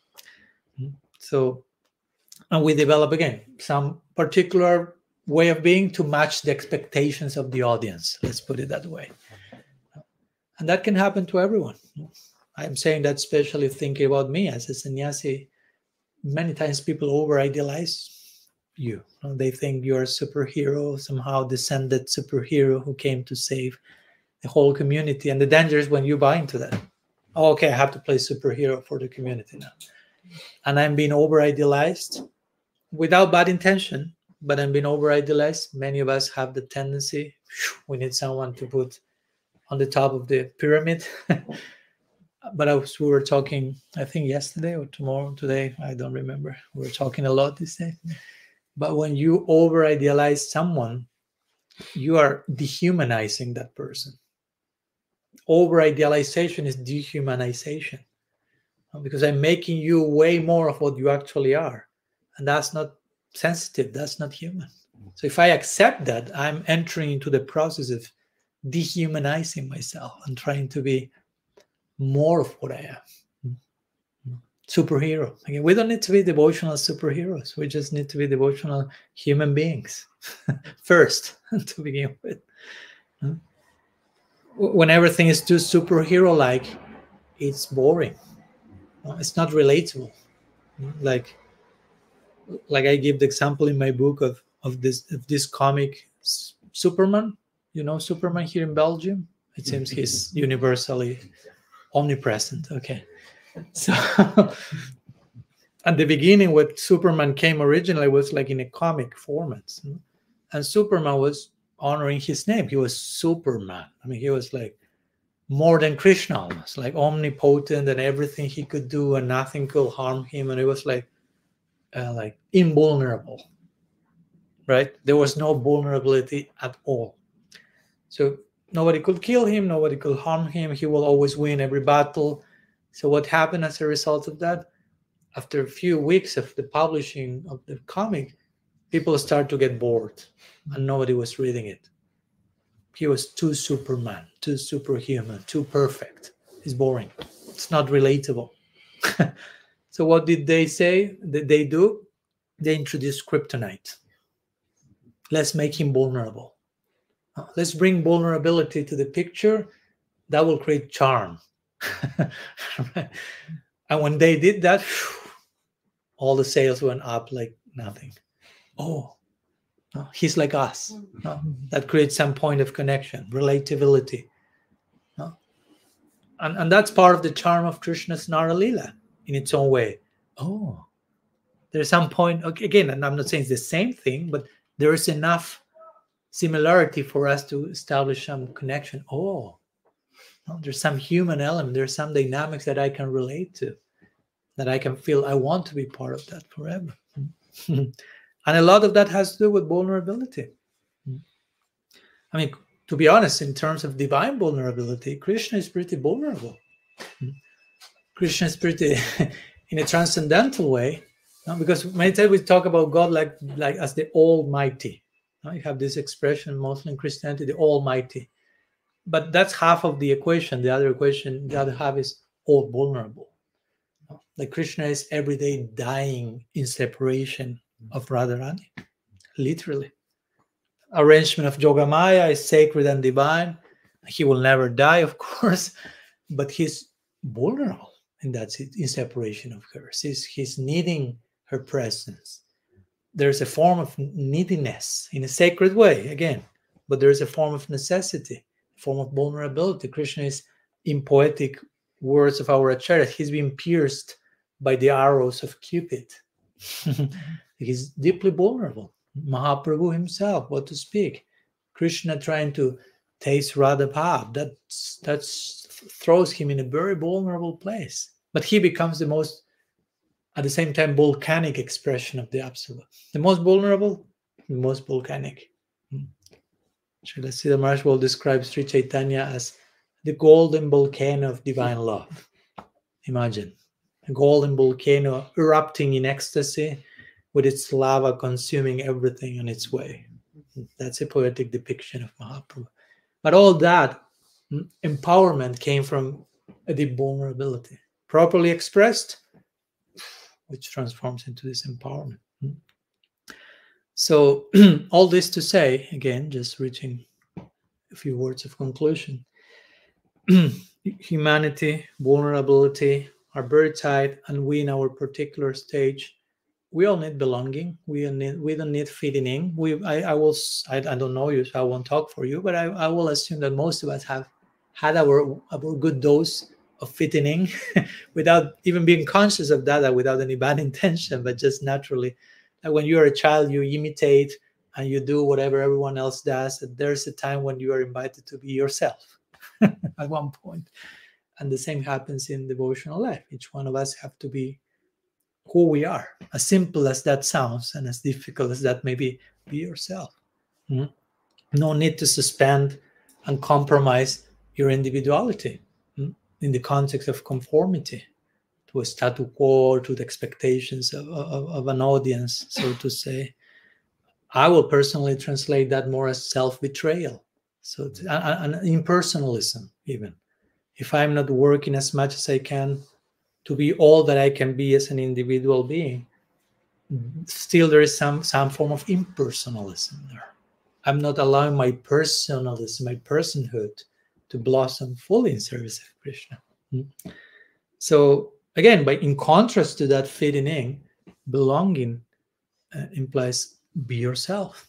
So, and we develop again some particular way of being to match the expectations of the audience. Let's put it that way. And that can happen to everyone. I'm saying that especially thinking about me as a sannyasi. Many times people over-idealize you. They think you're a superhero, somehow descended superhero who came to save the whole community. And the danger is when you buy into that. Oh, okay, I have to play superhero for the community now. And I'm being over-idealized without bad intention, but I'm being over-idealized. Many of us have the tendency, we need someone to put on the top of the pyramid. But we were talking, I think yesterday or today, I don't remember. We were talking a lot this day. But when you over-idealize someone, you are dehumanizing that person. Over-idealization is dehumanization, because I'm making you way more of what you actually are. And that's not sensitive. That's not human. So if I accept that, I'm entering into the process of dehumanizing myself and trying to be more of what I am. Superhero. Again, we don't need to be devotional superheroes. We just need to be devotional human beings first, to begin with. When everything is too superhero-like, it's boring. It's not relatable. Like I give the example in my book of this comic Superman. You know Superman here in Belgium? It seems he's universally omnipresent. Okay. So at the beginning, what Superman came originally was like in a comic format. And Superman was honoring his name. He was Superman. I mean, he was like more than Krishna, almost like omnipotent, and everything he could do and nothing could harm him. And it was like invulnerable, right? There was no vulnerability at all. So nobody could kill him, nobody could harm him. He will always win every battle. So what happened as a result of that? After a few weeks of the publishing of the comic, people started to get bored and nobody was reading it. He was too Superman, too superhuman, too perfect. It's boring. It's not relatable. So what did they say? Did they do? They introduced kryptonite. Let's make him vulnerable. Let's bring vulnerability to the picture. That will create charm. And when they did that, all the sales went up like nothing. Oh, he's like us. That creates some point of connection, relatability. And that's part of the charm of Krishna's Nara Leela in its own way. Oh, there's some point, again, and I'm not saying it's the same thing, but there is enough similarity for us to establish some connection. Oh, No, there's some human element. There's some dynamics that I can relate to, that I can feel I want to be part of that forever. And a lot of that has to do with vulnerability. I mean, to be honest, in terms of divine vulnerability, Krishna is pretty vulnerable. Krishna is pretty, in a transcendental way, because many times we talk about God like as the Almighty. You have this expression mostly in Christianity, the Almighty. But that's half of the equation. The other equation, the other half is all vulnerable. Like Krishna is every day dying in separation of Radharani, literally. Arrangement of Yogamaya is sacred and divine. He will never die, of course, but he's vulnerable in that, in separation of her. He's needing her presence. There's a form of neediness in a sacred way, again, but there's a form of necessity, a form of vulnerability. Krishna is, in poetic words of our Acharya, he's been pierced by the arrows of Cupid. He's deeply vulnerable. Mahaprabhu himself, what to speak? Krishna trying to taste Radha Bhav, that throws him in a very vulnerable place. But he becomes the most, at the same time, volcanic expression of the Absolute. The most vulnerable, the most volcanic. Srila Siddha Maharaj will describe Sri Chaitanya as the golden volcano of divine love. Imagine, a golden volcano erupting in ecstasy, with its lava consuming everything on its way. That's a poetic depiction of Mahaprabhu. But all that empowerment came from a deep vulnerability, properly expressed, which transforms into this empowerment. So all this to say, again, just reaching a few words of conclusion. Humanity, vulnerability are very tight, and we in our particular stage, we all need belonging. We don't need fitting in. I don't know you, so I won't talk for you, but I will assume that most of us have had our good dose of fitting in without even being conscious of that, without any bad intention, but just naturally. Like when you're a child, you imitate and you do whatever everyone else does. And there's a time when you are invited to be yourself at one point. And the same happens in devotional life. Each one of us have to be who we are, as simple as that sounds and as difficult as that may be yourself. No need to suspend and compromise your individuality in the context of conformity to a status quo, to the expectations of an audience, so to say. I will personally translate that more as self-betrayal, so an impersonalism even. If I'm not working as much as I can to be all that I can be as an individual being, still there is some form of impersonalism there. I'm not allowing my personalism, my personhood, to blossom fully in service of Krishna. So again, in contrast to that fitting in, belonging implies be yourself.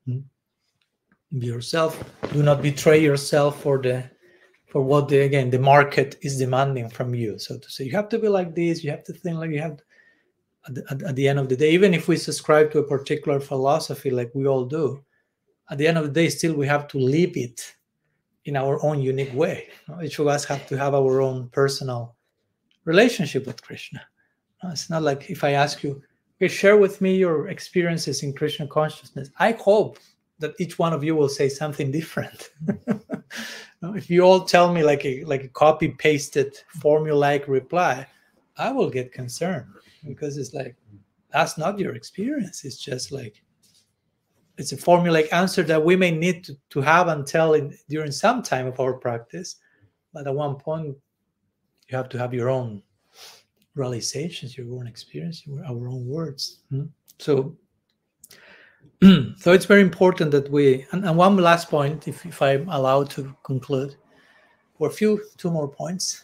Be yourself. Do not betray yourself for what the market is demanding from you, so to say. You have to be like this. You have to think like you have. At the end of the day, even if we subscribe to a particular philosophy, like we all do, at the end of the day, still we have to live it in our own unique way. Each of us have to have our own personal relationship with Krishna. It's not like if I ask you, okay, share with me your experiences in Krishna consciousness. I hope that each one of you will say something different. If you all tell me like a copy-pasted formulaic reply, I will get concerned, because it's like, that's not your experience. It's just like, it's a formulaic answer that we may need to have and tell during some time of our practice. But at one point, you have to have your own realizations, your own experience, our own words. So it's very important that we, and one last point, if I'm allowed to conclude, or two more points.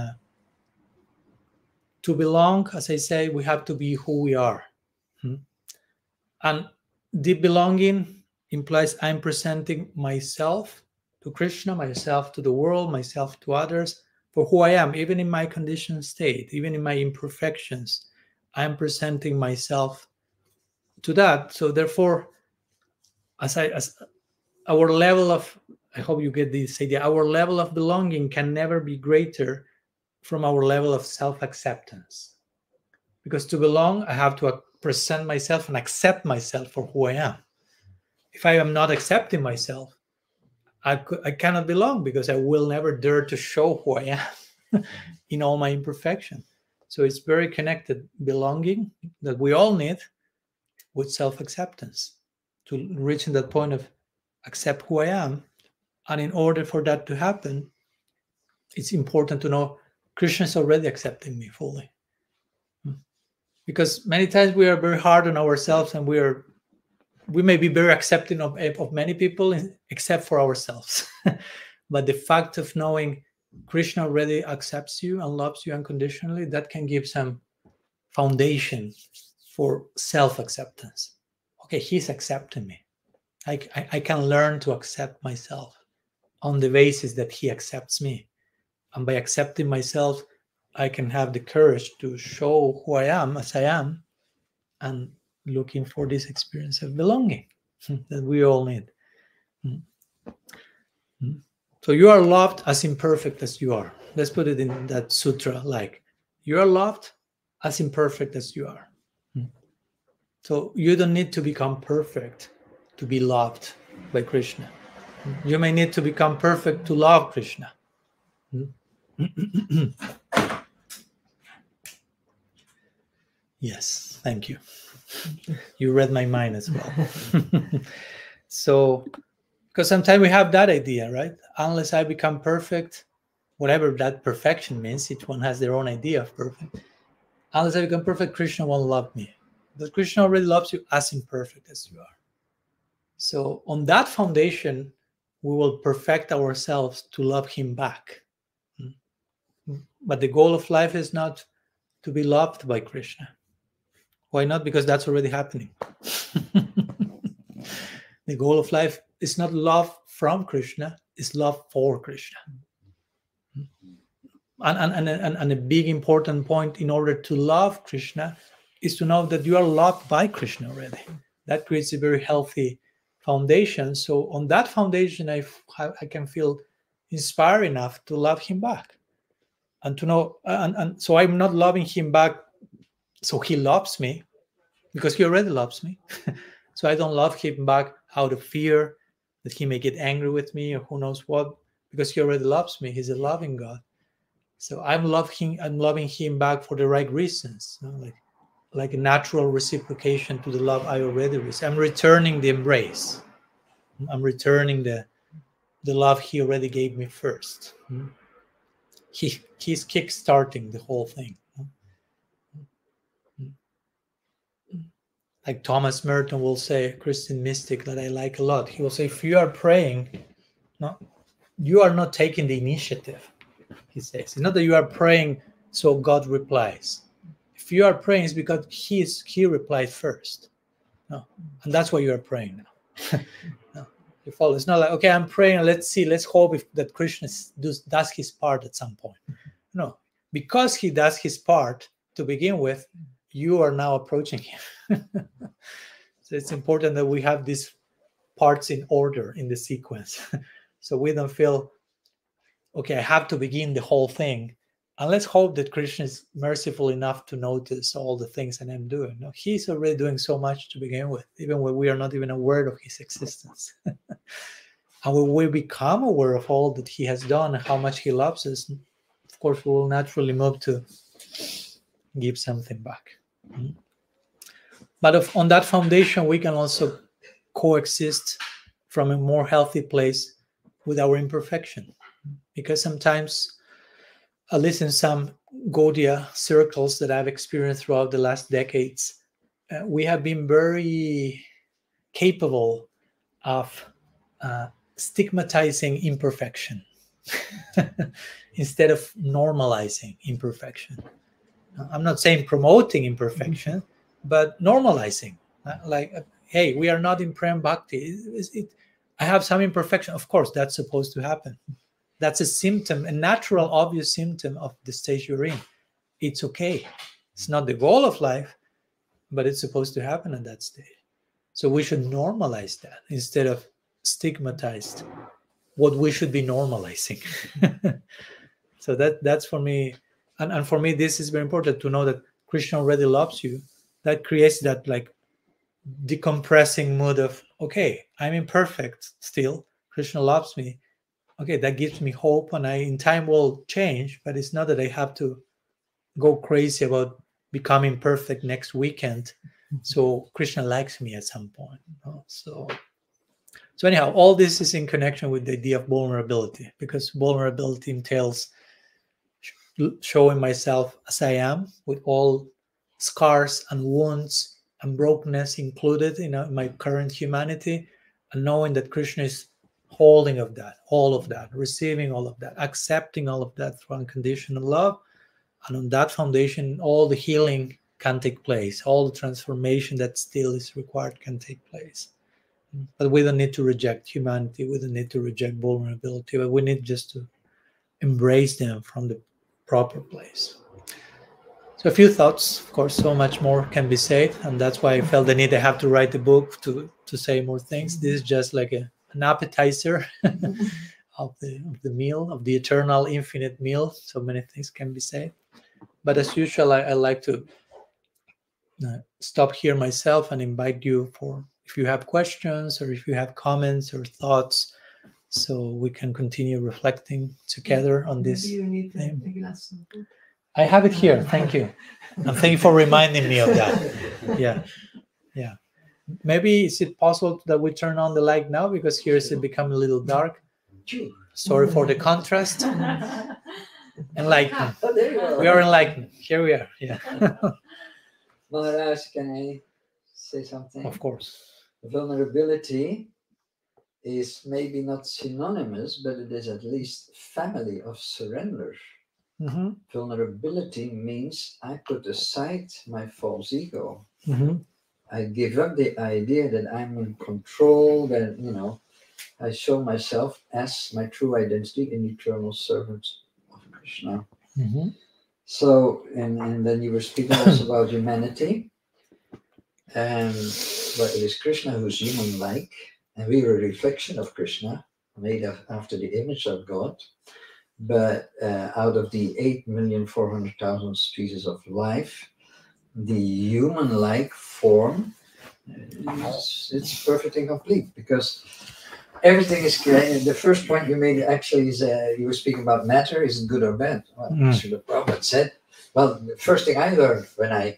To belong, as I say, we have to be who we are. And deep belonging implies I'm presenting myself to Krishna, myself to the world, myself to others, for who I am, even in my conditioned state, even in my imperfections. I'm presenting myself to that. So therefore, as our level of I hope you get this idea. Our level of belonging can never be greater from our level of self-acceptance. Because to belong, I have to present myself and accept myself for who I am. If I am not accepting myself, I cannot belong, because I will never dare to show who I am in all my imperfection. So it's very connected, belonging that we all need, with self-acceptance, to reaching that point of accept who I am. And in order for that to happen, it's important to know Krishna is already accepting me fully. Because many times we are very hard on ourselves, and we may be very accepting of many people except for ourselves. But the fact of knowing Krishna already accepts you and loves you unconditionally, that can give some foundation for self-acceptance. Okay, he's accepting me. I can learn to accept myself on the basis that he accepts me. And by accepting myself, I can have the courage to show who I am as I am, and looking for this experience of belonging that we all need. So you are loved as imperfect as you are. Let's put it in that sutra, like, you are loved as imperfect as you are. So you don't need to become perfect to be loved by Krishna. You may need to become perfect to love Krishna. Yes, thank you. You read my mind as well. So, because sometimes we have that idea, right? Unless I become perfect, whatever that perfection means, each one has their own idea of perfect. Unless I become perfect, Krishna won't love me. But Krishna already loves you as imperfect as you are. So on that foundation, we will perfect ourselves to love him back. But the goal of life is not to be loved by Krishna. Why not? Because that's already happening. The goal of life is not love from Krishna, it's love for Krishna. And a big important point in order to love Krishna is to know that you are loved by Krishna already. That creates a very healthy foundation. So on that foundation, I can feel inspired enough to love him back. And to know, and so I'm not loving him back so he loves me, because he already loves me. So I don't love him back out of fear that he may get angry with me or who knows what, because he already loves me. He's a loving God. So I'm loving him back for the right reasons, you know, like a natural reciprocation to the love I already received. I'm returning the embrace. I'm returning the love he already gave me first. He's kickstarting the whole thing. Like Thomas Merton will say, a Christian mystic that I like a lot. He will say, if you are praying, no, you are not taking the initiative. He says, it's not that you are praying so God replies. If you are praying, it's because he replied first. No, and that's why you are praying now. No, you follow. It's not like, okay, I'm praying. Let's hope that Krishna does his part at some point. No, because he does his part to begin with, you are now approaching him. So it's important that we have these parts in order in the sequence. So we don't feel, okay, I have to begin the whole thing. And let's hope that Krishna is merciful enough to notice all the things that I'm doing. No, he's already doing so much to begin with, even when we are not even aware of his existence. And when we become aware of all that he has done and how much he loves us, of course, we will naturally move to give something back. But on that foundation, we can also coexist from a more healthy place with our imperfection. Because sometimes, at least in some Gaudiya circles that I've experienced throughout the last decades, we have been very capable of stigmatizing imperfection instead of normalizing imperfection. I'm not saying promoting imperfection, but normalizing. Like, hey, we are not in Prem Bhakti. I have some imperfection. Of course, that's supposed to happen. That's a symptom, a natural, obvious symptom of the stage you're in. It's okay. It's not the goal of life, but it's supposed to happen at that stage. So we should normalize that instead of stigmatized what we should be normalizing. So that's for me, and for me, this is very important to know that Krishna already loves you. That creates that like decompressing mood of, okay, I'm imperfect still. Krishna loves me. Okay, that gives me hope, and I in time will change. But it's not that I have to go crazy about becoming perfect next weekend. So Krishna likes me at some point. So anyhow, all this is in connection with the idea of vulnerability, because vulnerability entails showing myself as I am, with all scars and wounds and brokenness included in my current humanity, and knowing that Krishna is holding of that, all of that, receiving all of that, accepting all of that through unconditional love. And on that foundation, all the healing can take place, all the transformation that still is required can take place. But we don't need to reject humanity, we don't need to reject vulnerability, but we need just to embrace them from the proper place. So a few thoughts, of course, so much more can be said, and that's why I felt the need I have to write the book to say more things. This is just like an appetizer of the meal, of the eternal infinite meal. So many things can be said, but as usual, I like to stop here myself and invite you for if you have questions or if you have comments or thoughts, so we can continue reflecting together on this. Maybe you need a glass of water. I have it here. Thank you. And thank you for reminding me of that. Yeah. Maybe is it possible that we turn on the light now, because here it's become a little dark. Sorry for the contrast. Enlightened. Oh, there you are. We are enlightened. Here we are. Yeah. Maharaj, can I say something? Of course. Vulnerability is maybe not synonymous, but it is at least family of surrender. Mm-hmm. Vulnerability means I put aside my false ego. Mm-hmm. I give up the idea that I'm in control, that, I show myself as my true identity, an eternal servant of Krishna. Mm-hmm. So, and then you were speaking also about humanity. But it is Krishna who's human-like, and we are a reflection of Krishna, made after the image of God. But out of the 8,400,000 species of life, the human-like form, it's perfect and complete, because everything is created. The first point you made actually is you were speaking about matter. Is it good or bad? Well, Srila Prabhupada said, well, the first thing I learned when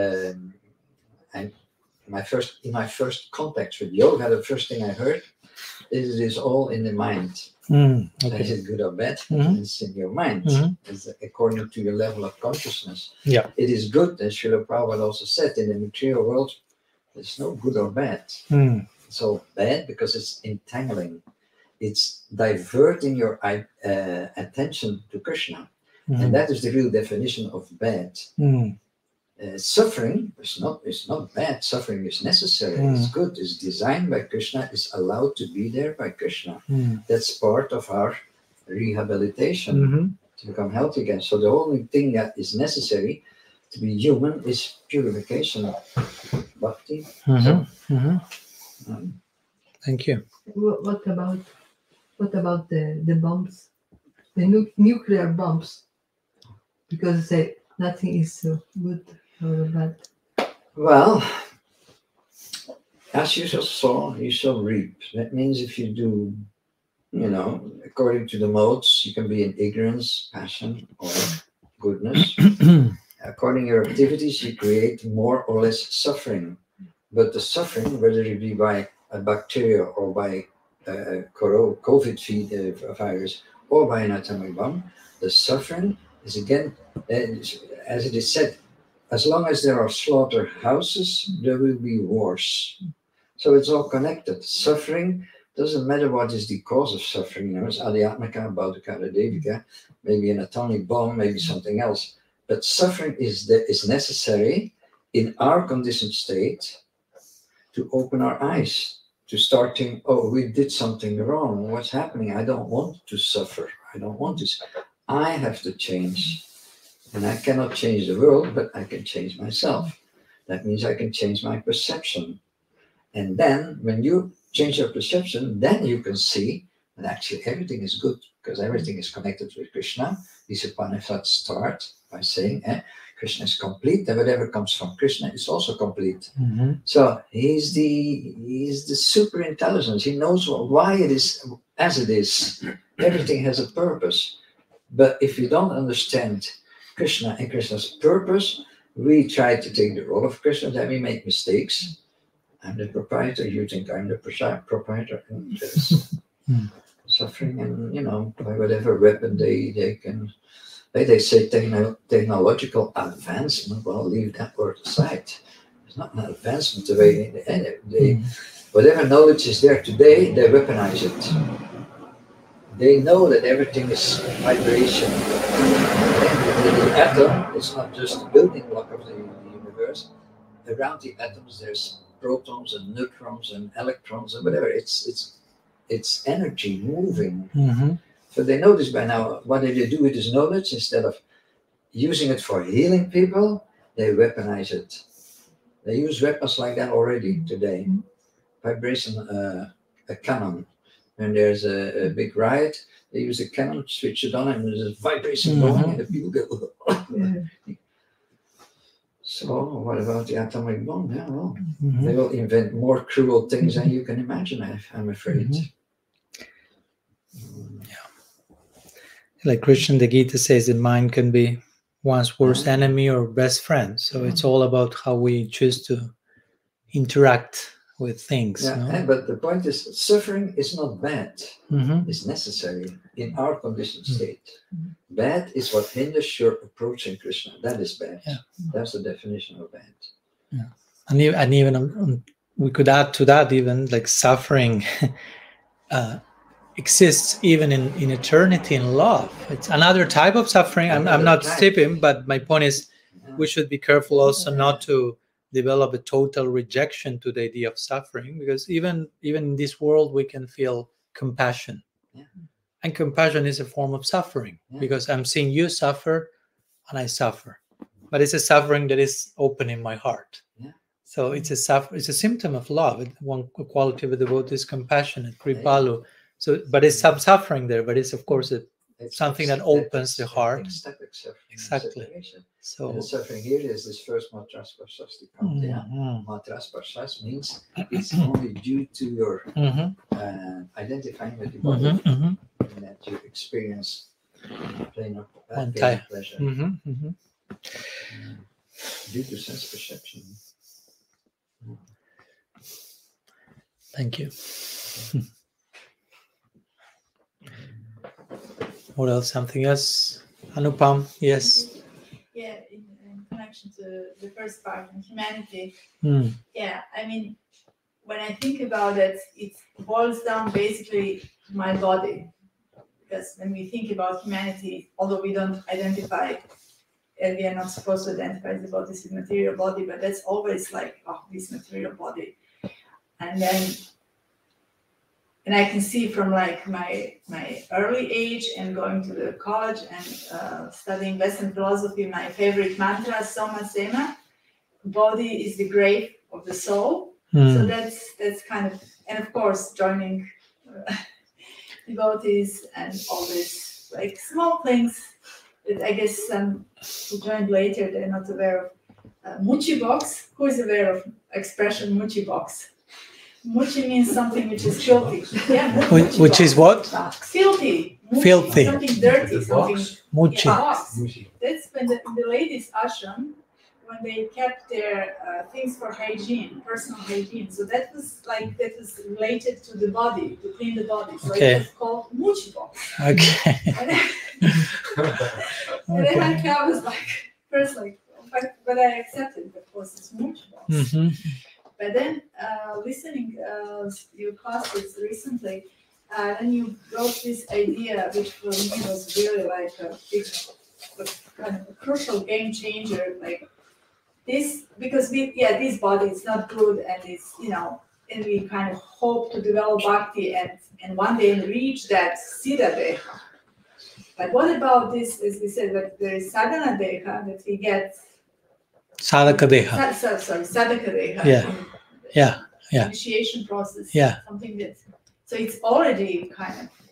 in my first contact with yoga, the first thing I heard is it is all in the mind. Okay. Is it good or bad? Mm-hmm. It's in your mind. Mm-hmm. It's according to your level of consciousness. Yeah. It is good, as Srila Prabhupada also said, in the material world, there's no good or bad. It's all bad because it's entangling. It's diverting your attention to Krishna. Mm-hmm. And that is the real definition of bad. Suffering is not bad. Suffering is necessary. It's good. It's designed by Krishna. It's allowed to be there by Krishna. That's part of our rehabilitation to become healthy again. So the only thing that is necessary to be human is purification. Bhakti. Thank you. What about the bombs, the nuclear bombs? Because they say nothing is so good or bad. Well, as you saw, you shall reap. That means if you do, according to the modes, you can be in ignorance, passion, or goodness. According to your activities, you create more or less suffering. But the suffering, whether it be by a bacteria or by COVID virus or by an atomic bomb, the suffering is again, as it is said, as long as there are slaughterhouses, there will be wars. So it's all connected. Suffering doesn't matter what is the cause of suffering. It's Adhyatmika, Bhautaka, Devika, maybe an atomic bomb, maybe something else. But suffering is necessary in our conditioned state to open our eyes, to start thinking, oh, we did something wrong. What's happening? I don't want to suffer. I don't want this. I have to change. And I cannot change the world, but I can change myself. That means I can change my perception. And then when you change your perception, then you can see And actually everything is good because everything is connected with Krishna. These Upanishads start by saying Krishna is complete, and whatever comes from Krishna is also complete. Mm-hmm. So he's the super intelligence. He knows why it is as it is. Everything has a purpose. But if you don't understand Krishna and Krishna's purpose, we try to take the role of Krishna, then we make mistakes. I'm the proprietor, you think I'm the proprietor. And there's suffering, and by whatever weapon they can. They say technological advancement. Well, leave that word aside. It's not an advancement the way whatever knowledge is there today, they weaponize it. They know that everything is vibration. The atom is not just the building block of the universe. Around the atoms, there's protons and neutrons and electrons and whatever. It's energy moving. Mm-hmm. So they know this by now. What do they do with this knowledge? Instead of using it for healing people, they weaponize it. They use weapons like that already today. Vibration, a cannon. When there's a big riot, they use a cannon, switch it on, and there's a vibration going, and the people go. So what about the atomic bomb? Yeah, well, they will invent more cruel things than you can imagine, I'm afraid. Like Krishna, the Gita says that mind can be one's worst enemy or best friend. So it's all about how we choose to interact with things. Yeah, but the point is, suffering is not bad. Mm-hmm. It's necessary in our conditioned state. Bad is what hinders your approaching Krishna. That is bad. Yeah. That's the definition of bad. Yeah, and even we could add to that even like suffering exists even in eternity in love. It's another type of suffering. I'm not skipping, but my point is we should be careful also not to develop a total rejection to the idea of suffering, because even in this world we can feel compassion. And compassion is a form of suffering because I'm seeing you suffer and I suffer, but it's a suffering that is open in my heart. So it's a symptom of love. One quality of a devotee is compassionate, kripalu. So, but it's some suffering there, but it's of course something that opens the heart. Exactly. So and the suffering here is this first matras prashasti kantya. Matras prashas means it's only due to your identifying with the body and that you experience pain or pleasure due to sense perception. Thank you. What else? Something else? Anupam? Yes. Yeah, in connection to the first part on humanity. Yeah, I mean, when I think about it, it boils down basically to my body. Because when we think about humanity, although we don't identify, and we are not supposed to identify the body as a material body, but that's always like, oh, this material body. And I can see from like my early age and going to the college and studying Western philosophy, my favorite mantra, Soma Sema, body is the grave of the soul. So that's kind of, and of course joining devotees and all this like small things that I guess some who joined later, they're not aware of. Muchi box, who is aware of expression muchi box? Muchi means something which is filthy. Yeah, which is what? Filthy. Muchi, filthy. Something dirty. Something. Muchi. Yeah, box. That's when the ladies' ashram, when they kept their things for hygiene, personal hygiene. So that was related to the body, to clean the body. So it was called muchi box. Okay. And then I was like, first like, but I accepted, of course, it's muchi box. But then listening your classes recently, then you brought this idea, which for me was really like a big, kind of a crucial game changer. Like this, because this body is not good, and it's and we kind of hope to develop bhakti and one day reach that siddha deha. But what about this? As we said, that there is sadhana deha that we get. Sadhaka deha. Sadhaka deha. Yeah. Initiation process. Yeah. Something that, so it's already kind of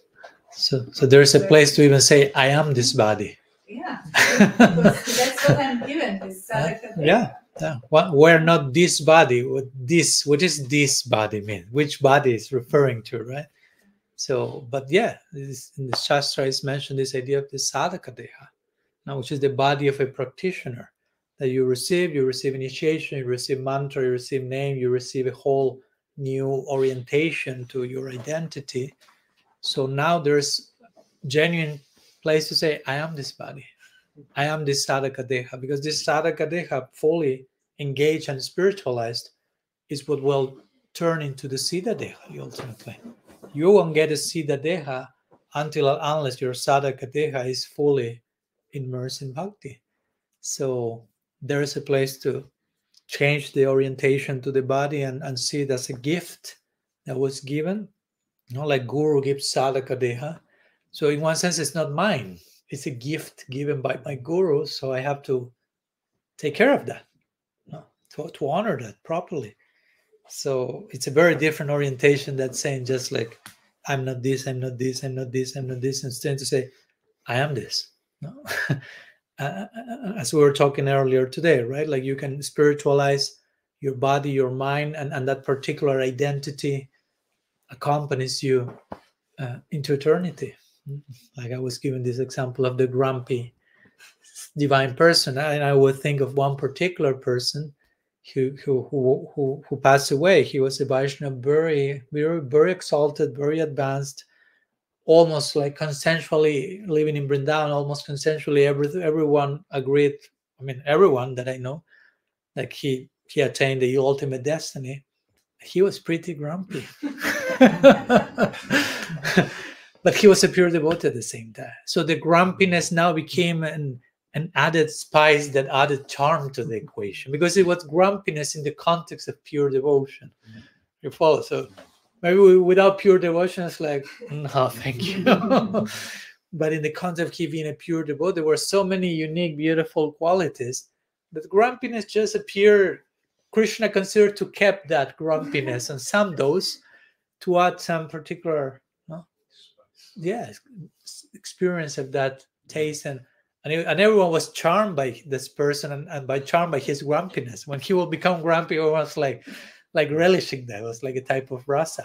So there's a place to even say, I am this body. Yeah, because that's what I'm given, this sadhaka. Yeah. We're not this body. What is this body mean? Which body is referring to, right? So, but yeah, in the Shastra is mentioned this idea of the sadhaka deha, now, which is the body of a practitioner that you receive initiation, you receive mantra, you receive name, you receive a whole new orientation to your identity. So now there's genuine place to say, I am this body. I am this sadhaka deha, because this sadhaka deha fully engaged and spiritualized is what will turn into the siddha deha ultimately. You won't get a siddha deha unless your sadhaka deha is fully immersed in bhakti. So there is a place to change the orientation to the body and see it as a gift that was given. Like Guru gives sadhaka deha. So in one sense, it's not mine. It's a gift given by my Guru. So I have to take care of that, to honor that properly. So it's a very different orientation than saying just like, I'm not this, I'm not this, I'm not this, I'm not this. Instead to say, I am this. As we were talking earlier today, right? Like you can spiritualize your body, your mind, and that particular identity accompanies you into eternity. Like I was given this example of the grumpy divine person, and I would think of one particular person who passed away. He was a Vaishnava, very, very, very exalted, very advanced, almost like consensually living in Vrindavan, almost consensually. Everyone agreed. I mean, everyone that I know, like he attained the ultimate destiny. He was pretty grumpy. But he was a pure devotee at the same time. So the grumpiness now became an added spice that added charm to the equation, because it was grumpiness in the context of pure devotion. You follow? So maybe without pure devotion, it's like, no, thank you. But in the context of being a pure devotee, there were so many unique, beautiful qualities that grumpiness just appeared. Krishna considered to keep that grumpiness and some dose to add some particular experience of that taste, and everyone was charmed by this person and charmed by his grumpiness. When he will become grumpy, everyone was like relishing that. It was like a type of rasa.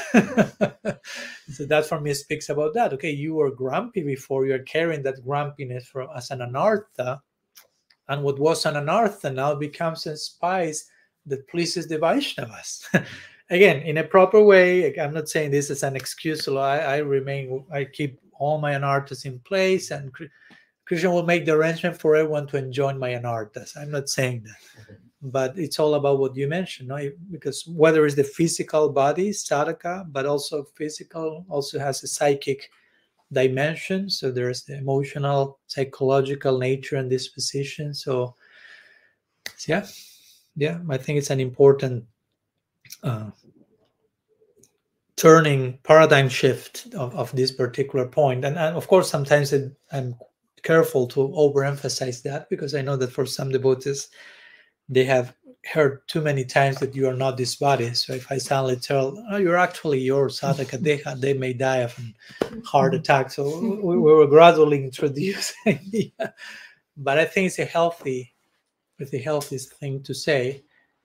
So that for me speaks about that. Okay, you were grumpy before, you're carrying that grumpiness as an anartha, and what was an anartha now becomes a spice that pleases the Vaishnavas. Again, in a proper way. I'm not saying this as an excuse. So I keep all my anarthas in place, and Krishna will make the arrangement for everyone to enjoy my anarthas. I'm not saying that, but it's all about what you mentioned, because whether it's the physical body, sadhaka, but also physical also has a psychic dimension. So there's the emotional, psychological nature and disposition. So yeah, I think it's an important turning paradigm shift of this particular point. And of course, sometimes I'm careful to overemphasize that, because I know that for some devotees, they have heard too many times that you are not this body. So if I suddenly tell, you're actually your sadhaka deha, they may die of a heart attack. So we were gradually introducing. But I think it's a healthy thing to say.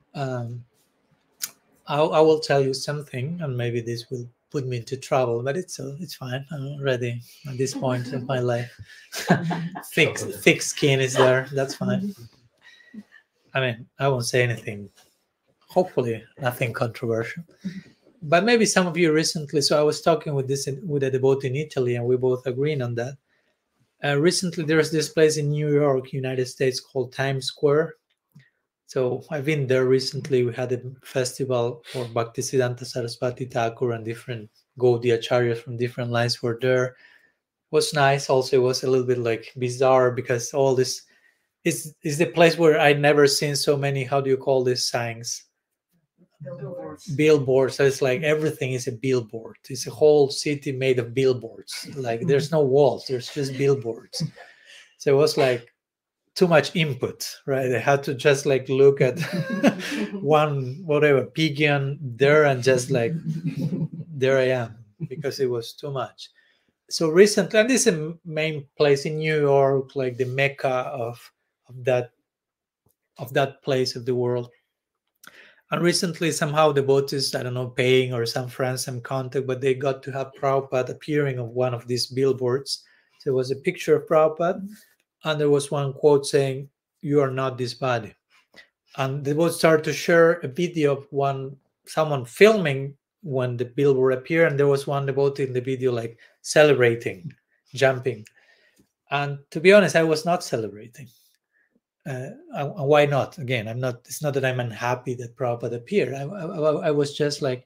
I will tell you something, and maybe this will put me into trouble, but it's fine. I'm already at this point of my life. thick skin is there. That's fine. I mean, I won't say anything. Hopefully, nothing controversial. But maybe some of you recently. So I was talking with a devotee in Italy, and we both agreed on that. Recently, there's this place in New York, United States, called Times Square. So I've been there recently. We had a festival for Bhaktisiddhanta Saraswati Thakur, and different Gaudiya acharyas from different lines were there. It was nice. Also, it was a little bit like bizarre, because all this is the place where I'd never seen so many, how do you call these signs? Billboards. So it's like everything is a billboard. It's a whole city made of billboards. Like there's no walls. There's just billboards. So it was like too much input, right? I had to just like look at one pigeon there, and just like there I am, because it was too much. so recently, and this is a main place in New York, like the Mecca of that place of the world. And recently, somehow the devotees, I don't know, paying or some friends, some contact, but they got to have Prabhupada appearing on one of these billboards. So it was a picture of Prabhupada, and there was one quote saying, "You are not this body." And they would start to share a video of someone filming when the billboard appeared, and there was one devotee in the video like celebrating, jumping. And to be honest, I was not celebrating. Why not? Again, I'm not. It's not that I'm unhappy that Prabhupada appeared. I was just like,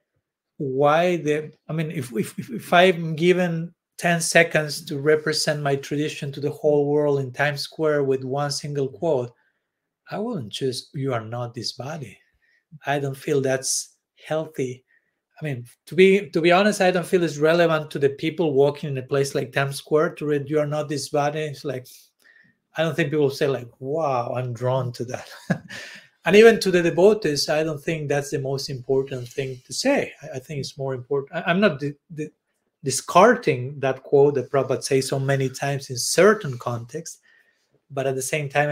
why the? I mean, if I'm given 10 seconds to represent my tradition to the whole world in Times Square with one single quote, I wouldn't choose "You are not this body." I don't feel that's healthy. I mean, to be honest, I don't feel it's relevant to the people walking in a place like Times Square to read "You are not this body." It's like, I don't think people say like, "Wow, I'm drawn to that." And even to the devotees, I don't think that's the most important thing to say. I think it's more important. I'm not discarding that quote that Prabhupada says so many times in certain contexts, but at the same time,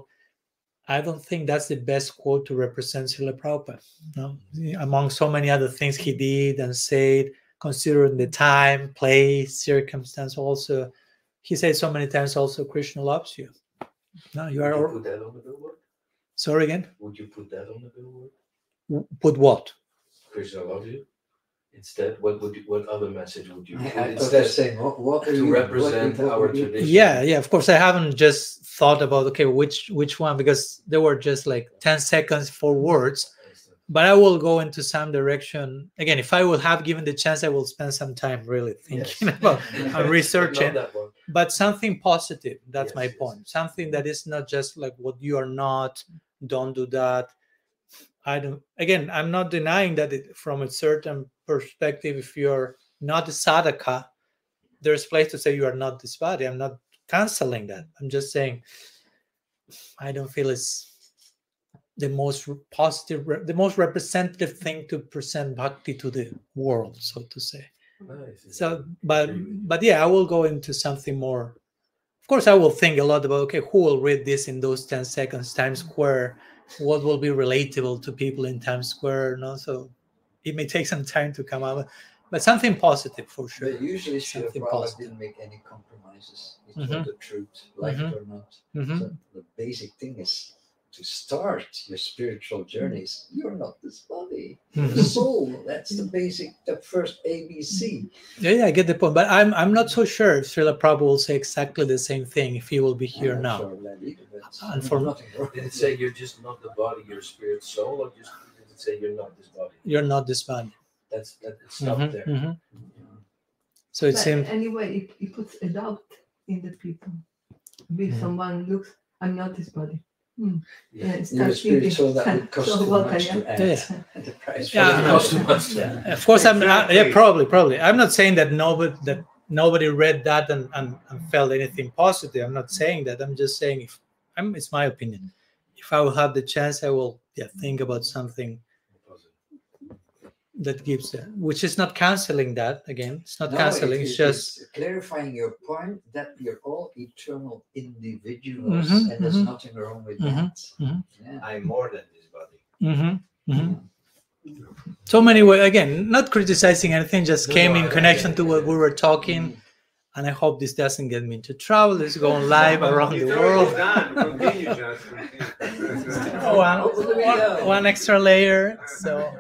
I don't think that's the best quote to represent Srila Prabhupada. No? Among so many other things he did and said, considering the time, place, circumstance also, he said so many times also, Krishna loves you. No, you are. Would you put that on the billboard? Sorry again? Would you put that on the billboard? Put what? Krishna loves you? Instead, what other message would you put I thought instead they're saying what to represent our tradition? Yeah, of course. I haven't just thought about, okay, which one, because there were just like 10 seconds for words. But I will go into some direction. Again, if I will have given the chance, I will spend some time really thinking about and researching. But something positive, that's my point. Something that is not just like what you are not, don't do that. I'm not denying that from a certain perspective, if you're not a sadhaka, there's place to say you are not this body. I'm not canceling that. I'm just saying I don't feel it's the most positive, the most representative thing to present bhakti to the world, so to say. Nice. So, but yeah, I will go into something more. Of course, I will think a lot about, okay, who will read this in those 10 seconds, Times Square, what will be relatable to people in Times Square, no? So it may take some time to come out, but something positive for sure. But usually Something Srila Prabhupada positive. didn't make any compromises. He told the truth, like it or not. So the basic thing is to start your spiritual journeys. You're not this body. You're the soul. That's the first ABC. Yeah, I get the point. But I'm not so sure if Srila Prabhupada will say exactly the same thing if he will be here I'm not now. sure of that either, but And for nothing wrong Did it with say you're just not the body, you're spirit, soul, or just did it say you're not this body? You're not this body. That it stopped there. So it But seems. anyway, it puts a doubt in the people. If someone looks, I'm not this body. Yeah. You're spiritual, that would cost so too what much I am. to add. Yeah. The price Yeah. for It costs too much. Yeah. Of course, probably. I'm not saying that nobody read that and felt anything positive. I'm not saying that. I'm just saying it's my opinion. If I will have the chance, I will think about something that gives that, which is not canceling that. Again, it's not canceling. It's just clarifying your point that we're all eternal individuals, and there's nothing wrong with that. Yeah. I'm more than this body. So many ways. Again, not criticizing anything. Just came in connection to what we were talking. And I hope this doesn't get me into trouble. This is going live around the world. One extra layer. So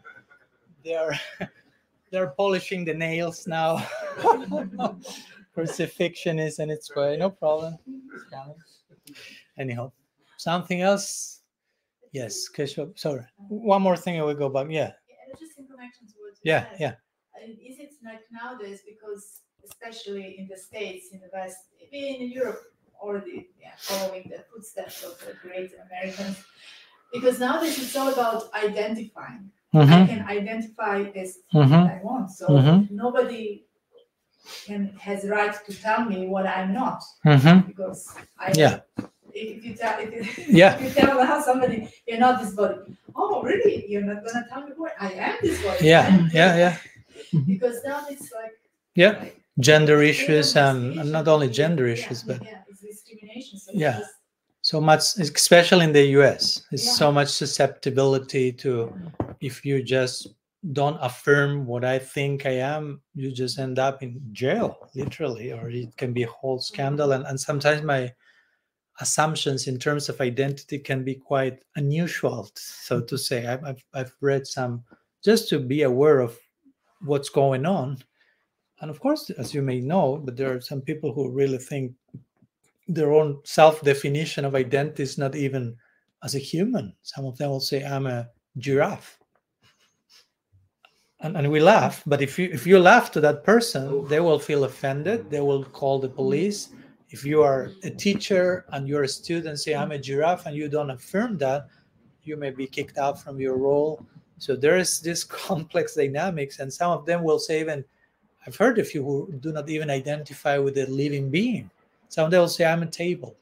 they're polishing the nails now. Crucifixion is in its way. No problem. Anyhow, something else? Yes, Keshav. Sorry. One more thing and we go back. Yeah. Just in connection to what you said. Yeah. Is it like nowadays, because especially in the States, in the West, even in Europe, already following the footsteps of the great Americans, because nowadays it's all about identifying. I can identify as I want, so nobody has right to tell me what I'm not, because if you tell how somebody you're not this body, oh really? You're not gonna tell me what I am this body? Yeah. Because now it's like gender issues and discrimination. not only gender Yeah, issues, but yeah, it's discrimination. So Yeah. it's just- so much, especially in the US, there's Yeah. so much susceptibility to, if you just don't affirm what I think I am, you just end up in jail, literally, or it can be a whole scandal. And sometimes my assumptions in terms of identity can be quite unusual, so to say. I've read some just to be aware of what's going on. And of course, as you may know, but there are some people who really think their own self-definition of identity is not even as a human. Some of them will say, I'm a giraffe. And we laugh, but if you laugh to that person, they will feel offended. They will call the police. If you are a teacher and you're a student, say, I'm a giraffe, and you don't affirm that, you may be kicked out from your role. So there is this complex dynamics, and some of them will say, even, I've heard a few who do not even identify with a living being. Some of them will say, I'm a table.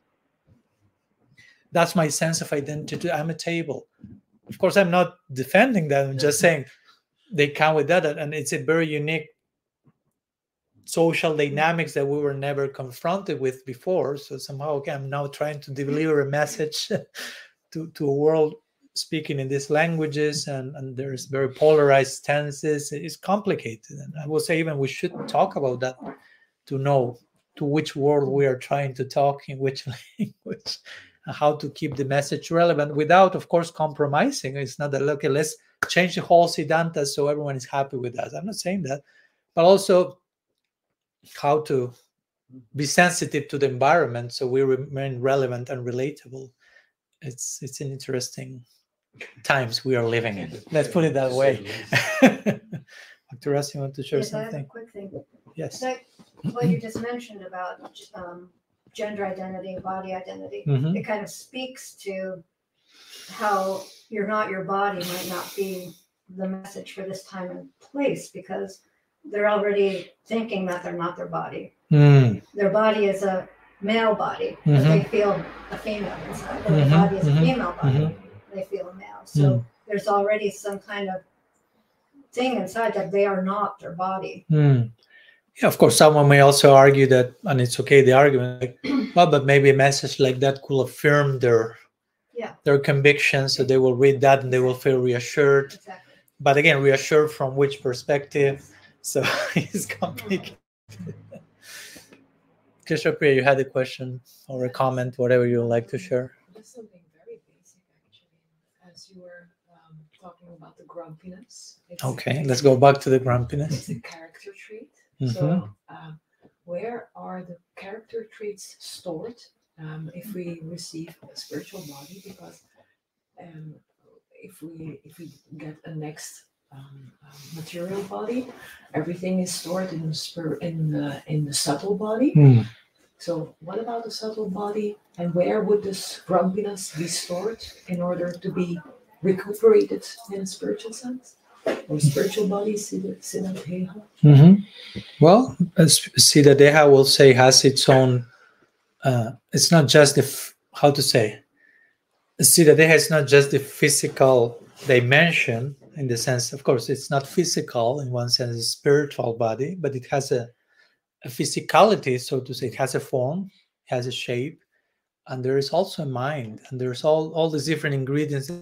That's my sense of identity. I'm a table. Of course, I'm not defending them. I'm just saying they come with that, and it's a very unique social dynamics that we were never confronted with before. So somehow, okay, I'm now trying to deliver a message to a world speaking in these languages, and there's very polarized stances. It's complicated, and I will say even we should talk about that to know to which world we are trying to talk, in which language, and how to keep the message relevant without, of course, compromising. It's not that, okay, let's change the whole Siddhanta so everyone is happy with us. I'm not saying that, but also how to be sensitive to the environment so we remain relevant and relatable. It's an interesting times we are living in. Let's put it that way. Dr. Russ, you want to share Yes, I have a something? quick thing. Yes. Like what you just mentioned about gender identity, body identity, Mhm. it kind of speaks to how you're not your body might not be the message for this time and place, because they're already thinking that they're not their body. Mm. Their body is a male body, but they feel a female inside. Or their body is a female body, they feel a male. So there's already some kind of thing inside that they are not their body. Mm. Yeah, of course, someone may also argue that, and it's okay, the argument, like, well, but maybe a message like that could affirm their convictions, so they will read that and they will feel reassured. Exactly. But again, reassured from which perspective? So it's complicated. Krishnapriya, you had a question or a comment, whatever you would like to share. Just something very basic, actually. As you were talking about the grumpiness. Okay, let's go back to the grumpiness. It's a character trait. Mhm. So, where are the character traits stored if we receive a spiritual body? Because if we get a next material body, everything is stored in the subtle body. Mm. So, what about the subtle body, and where would this grumpiness be stored in order to be recuperated in a spiritual sense? Or spiritual body, Siddhadeha? Mm-hmm. Well, Siddha Deha will say has its own. It's not just how to say. Siddha Deha is not just the physical dimension in the sense. Of course, it's not physical in one sense, a spiritual body, but it has a physicality, so to say. It has a form, it has a shape, and there is also a mind, and there's all these different ingredients.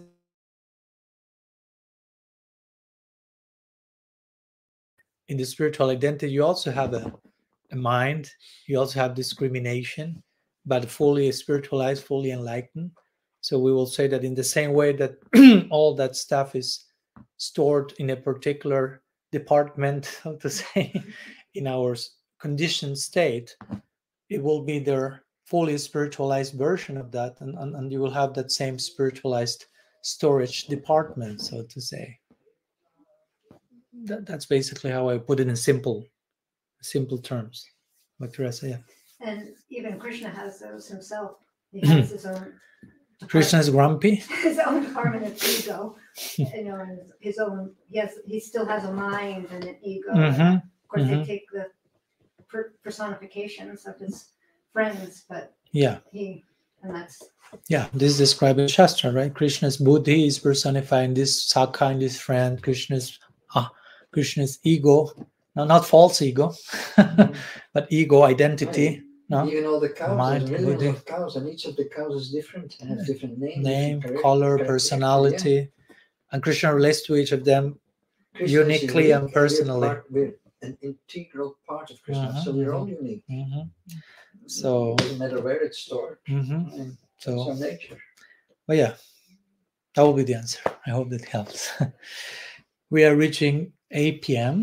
In the spiritual identity, you also have a mind, you also have discrimination, but fully spiritualized, fully enlightened. So we will say that in the same way that all that stuff is stored in a particular department, so to say, in our conditioned state, it will be their fully spiritualized version of that, and you will have that same spiritualized storage department, so to say. That's basically how I put it in simple terms. But Teresa, yeah. And even Krishna has those himself. He has his own. Krishna is grumpy. His own department of ego. And his own. He still has a mind and an ego. Mm-hmm. Of course, they take the personifications of his friends, but that's. Yeah, this is described in Shastra, right? Krishna's buddhi is personifying this Sakha and this friend. Krishna's ego No, not false ego, but ego, identity. No? Even all the cows, Mind, there's millions buddhi. of cows, and each of the cows is different and have different names, Name, different color, character, personality. yeah. And Krishna relates to each of them Krishna is uniquely unique, and personally. We're an integral part of Krishna, so we're all unique. So it doesn't matter where it's stored. And so it's our nature. but yeah, that will be the answer. I hope that helps. We are reaching 8 p.m.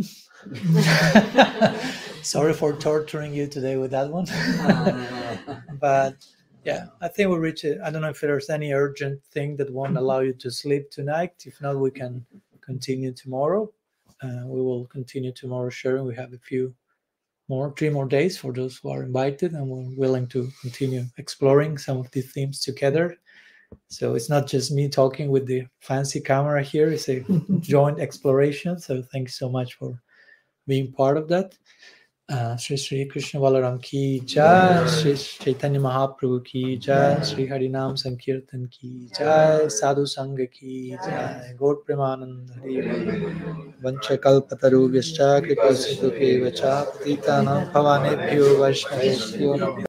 Sorry for torturing you today with that one. But yeah, I think we'll reach it. I don't know if there's any urgent thing that won't allow you to sleep tonight. If not, we can continue tomorrow. We will continue tomorrow sharing. We have a few more, 3 more days for those who are invited, and we're willing to continue exploring some of these themes together. So it's not just me talking with the fancy camera here. It's a joint exploration. So thanks so much for being part of that. Sri Sri Krishna Balaram ki jai, Sri Chaitanya Mahaprabhu ki jai, Sri Harinam Sankirtan ki jai, Sadhu Sangha ki jai, Gaur Premanand Hari Vancha Kalpataru Vyascha Kripa Sindhu Kevacha Patitanam Bhavanebhyo Vaishnavebhyo Namo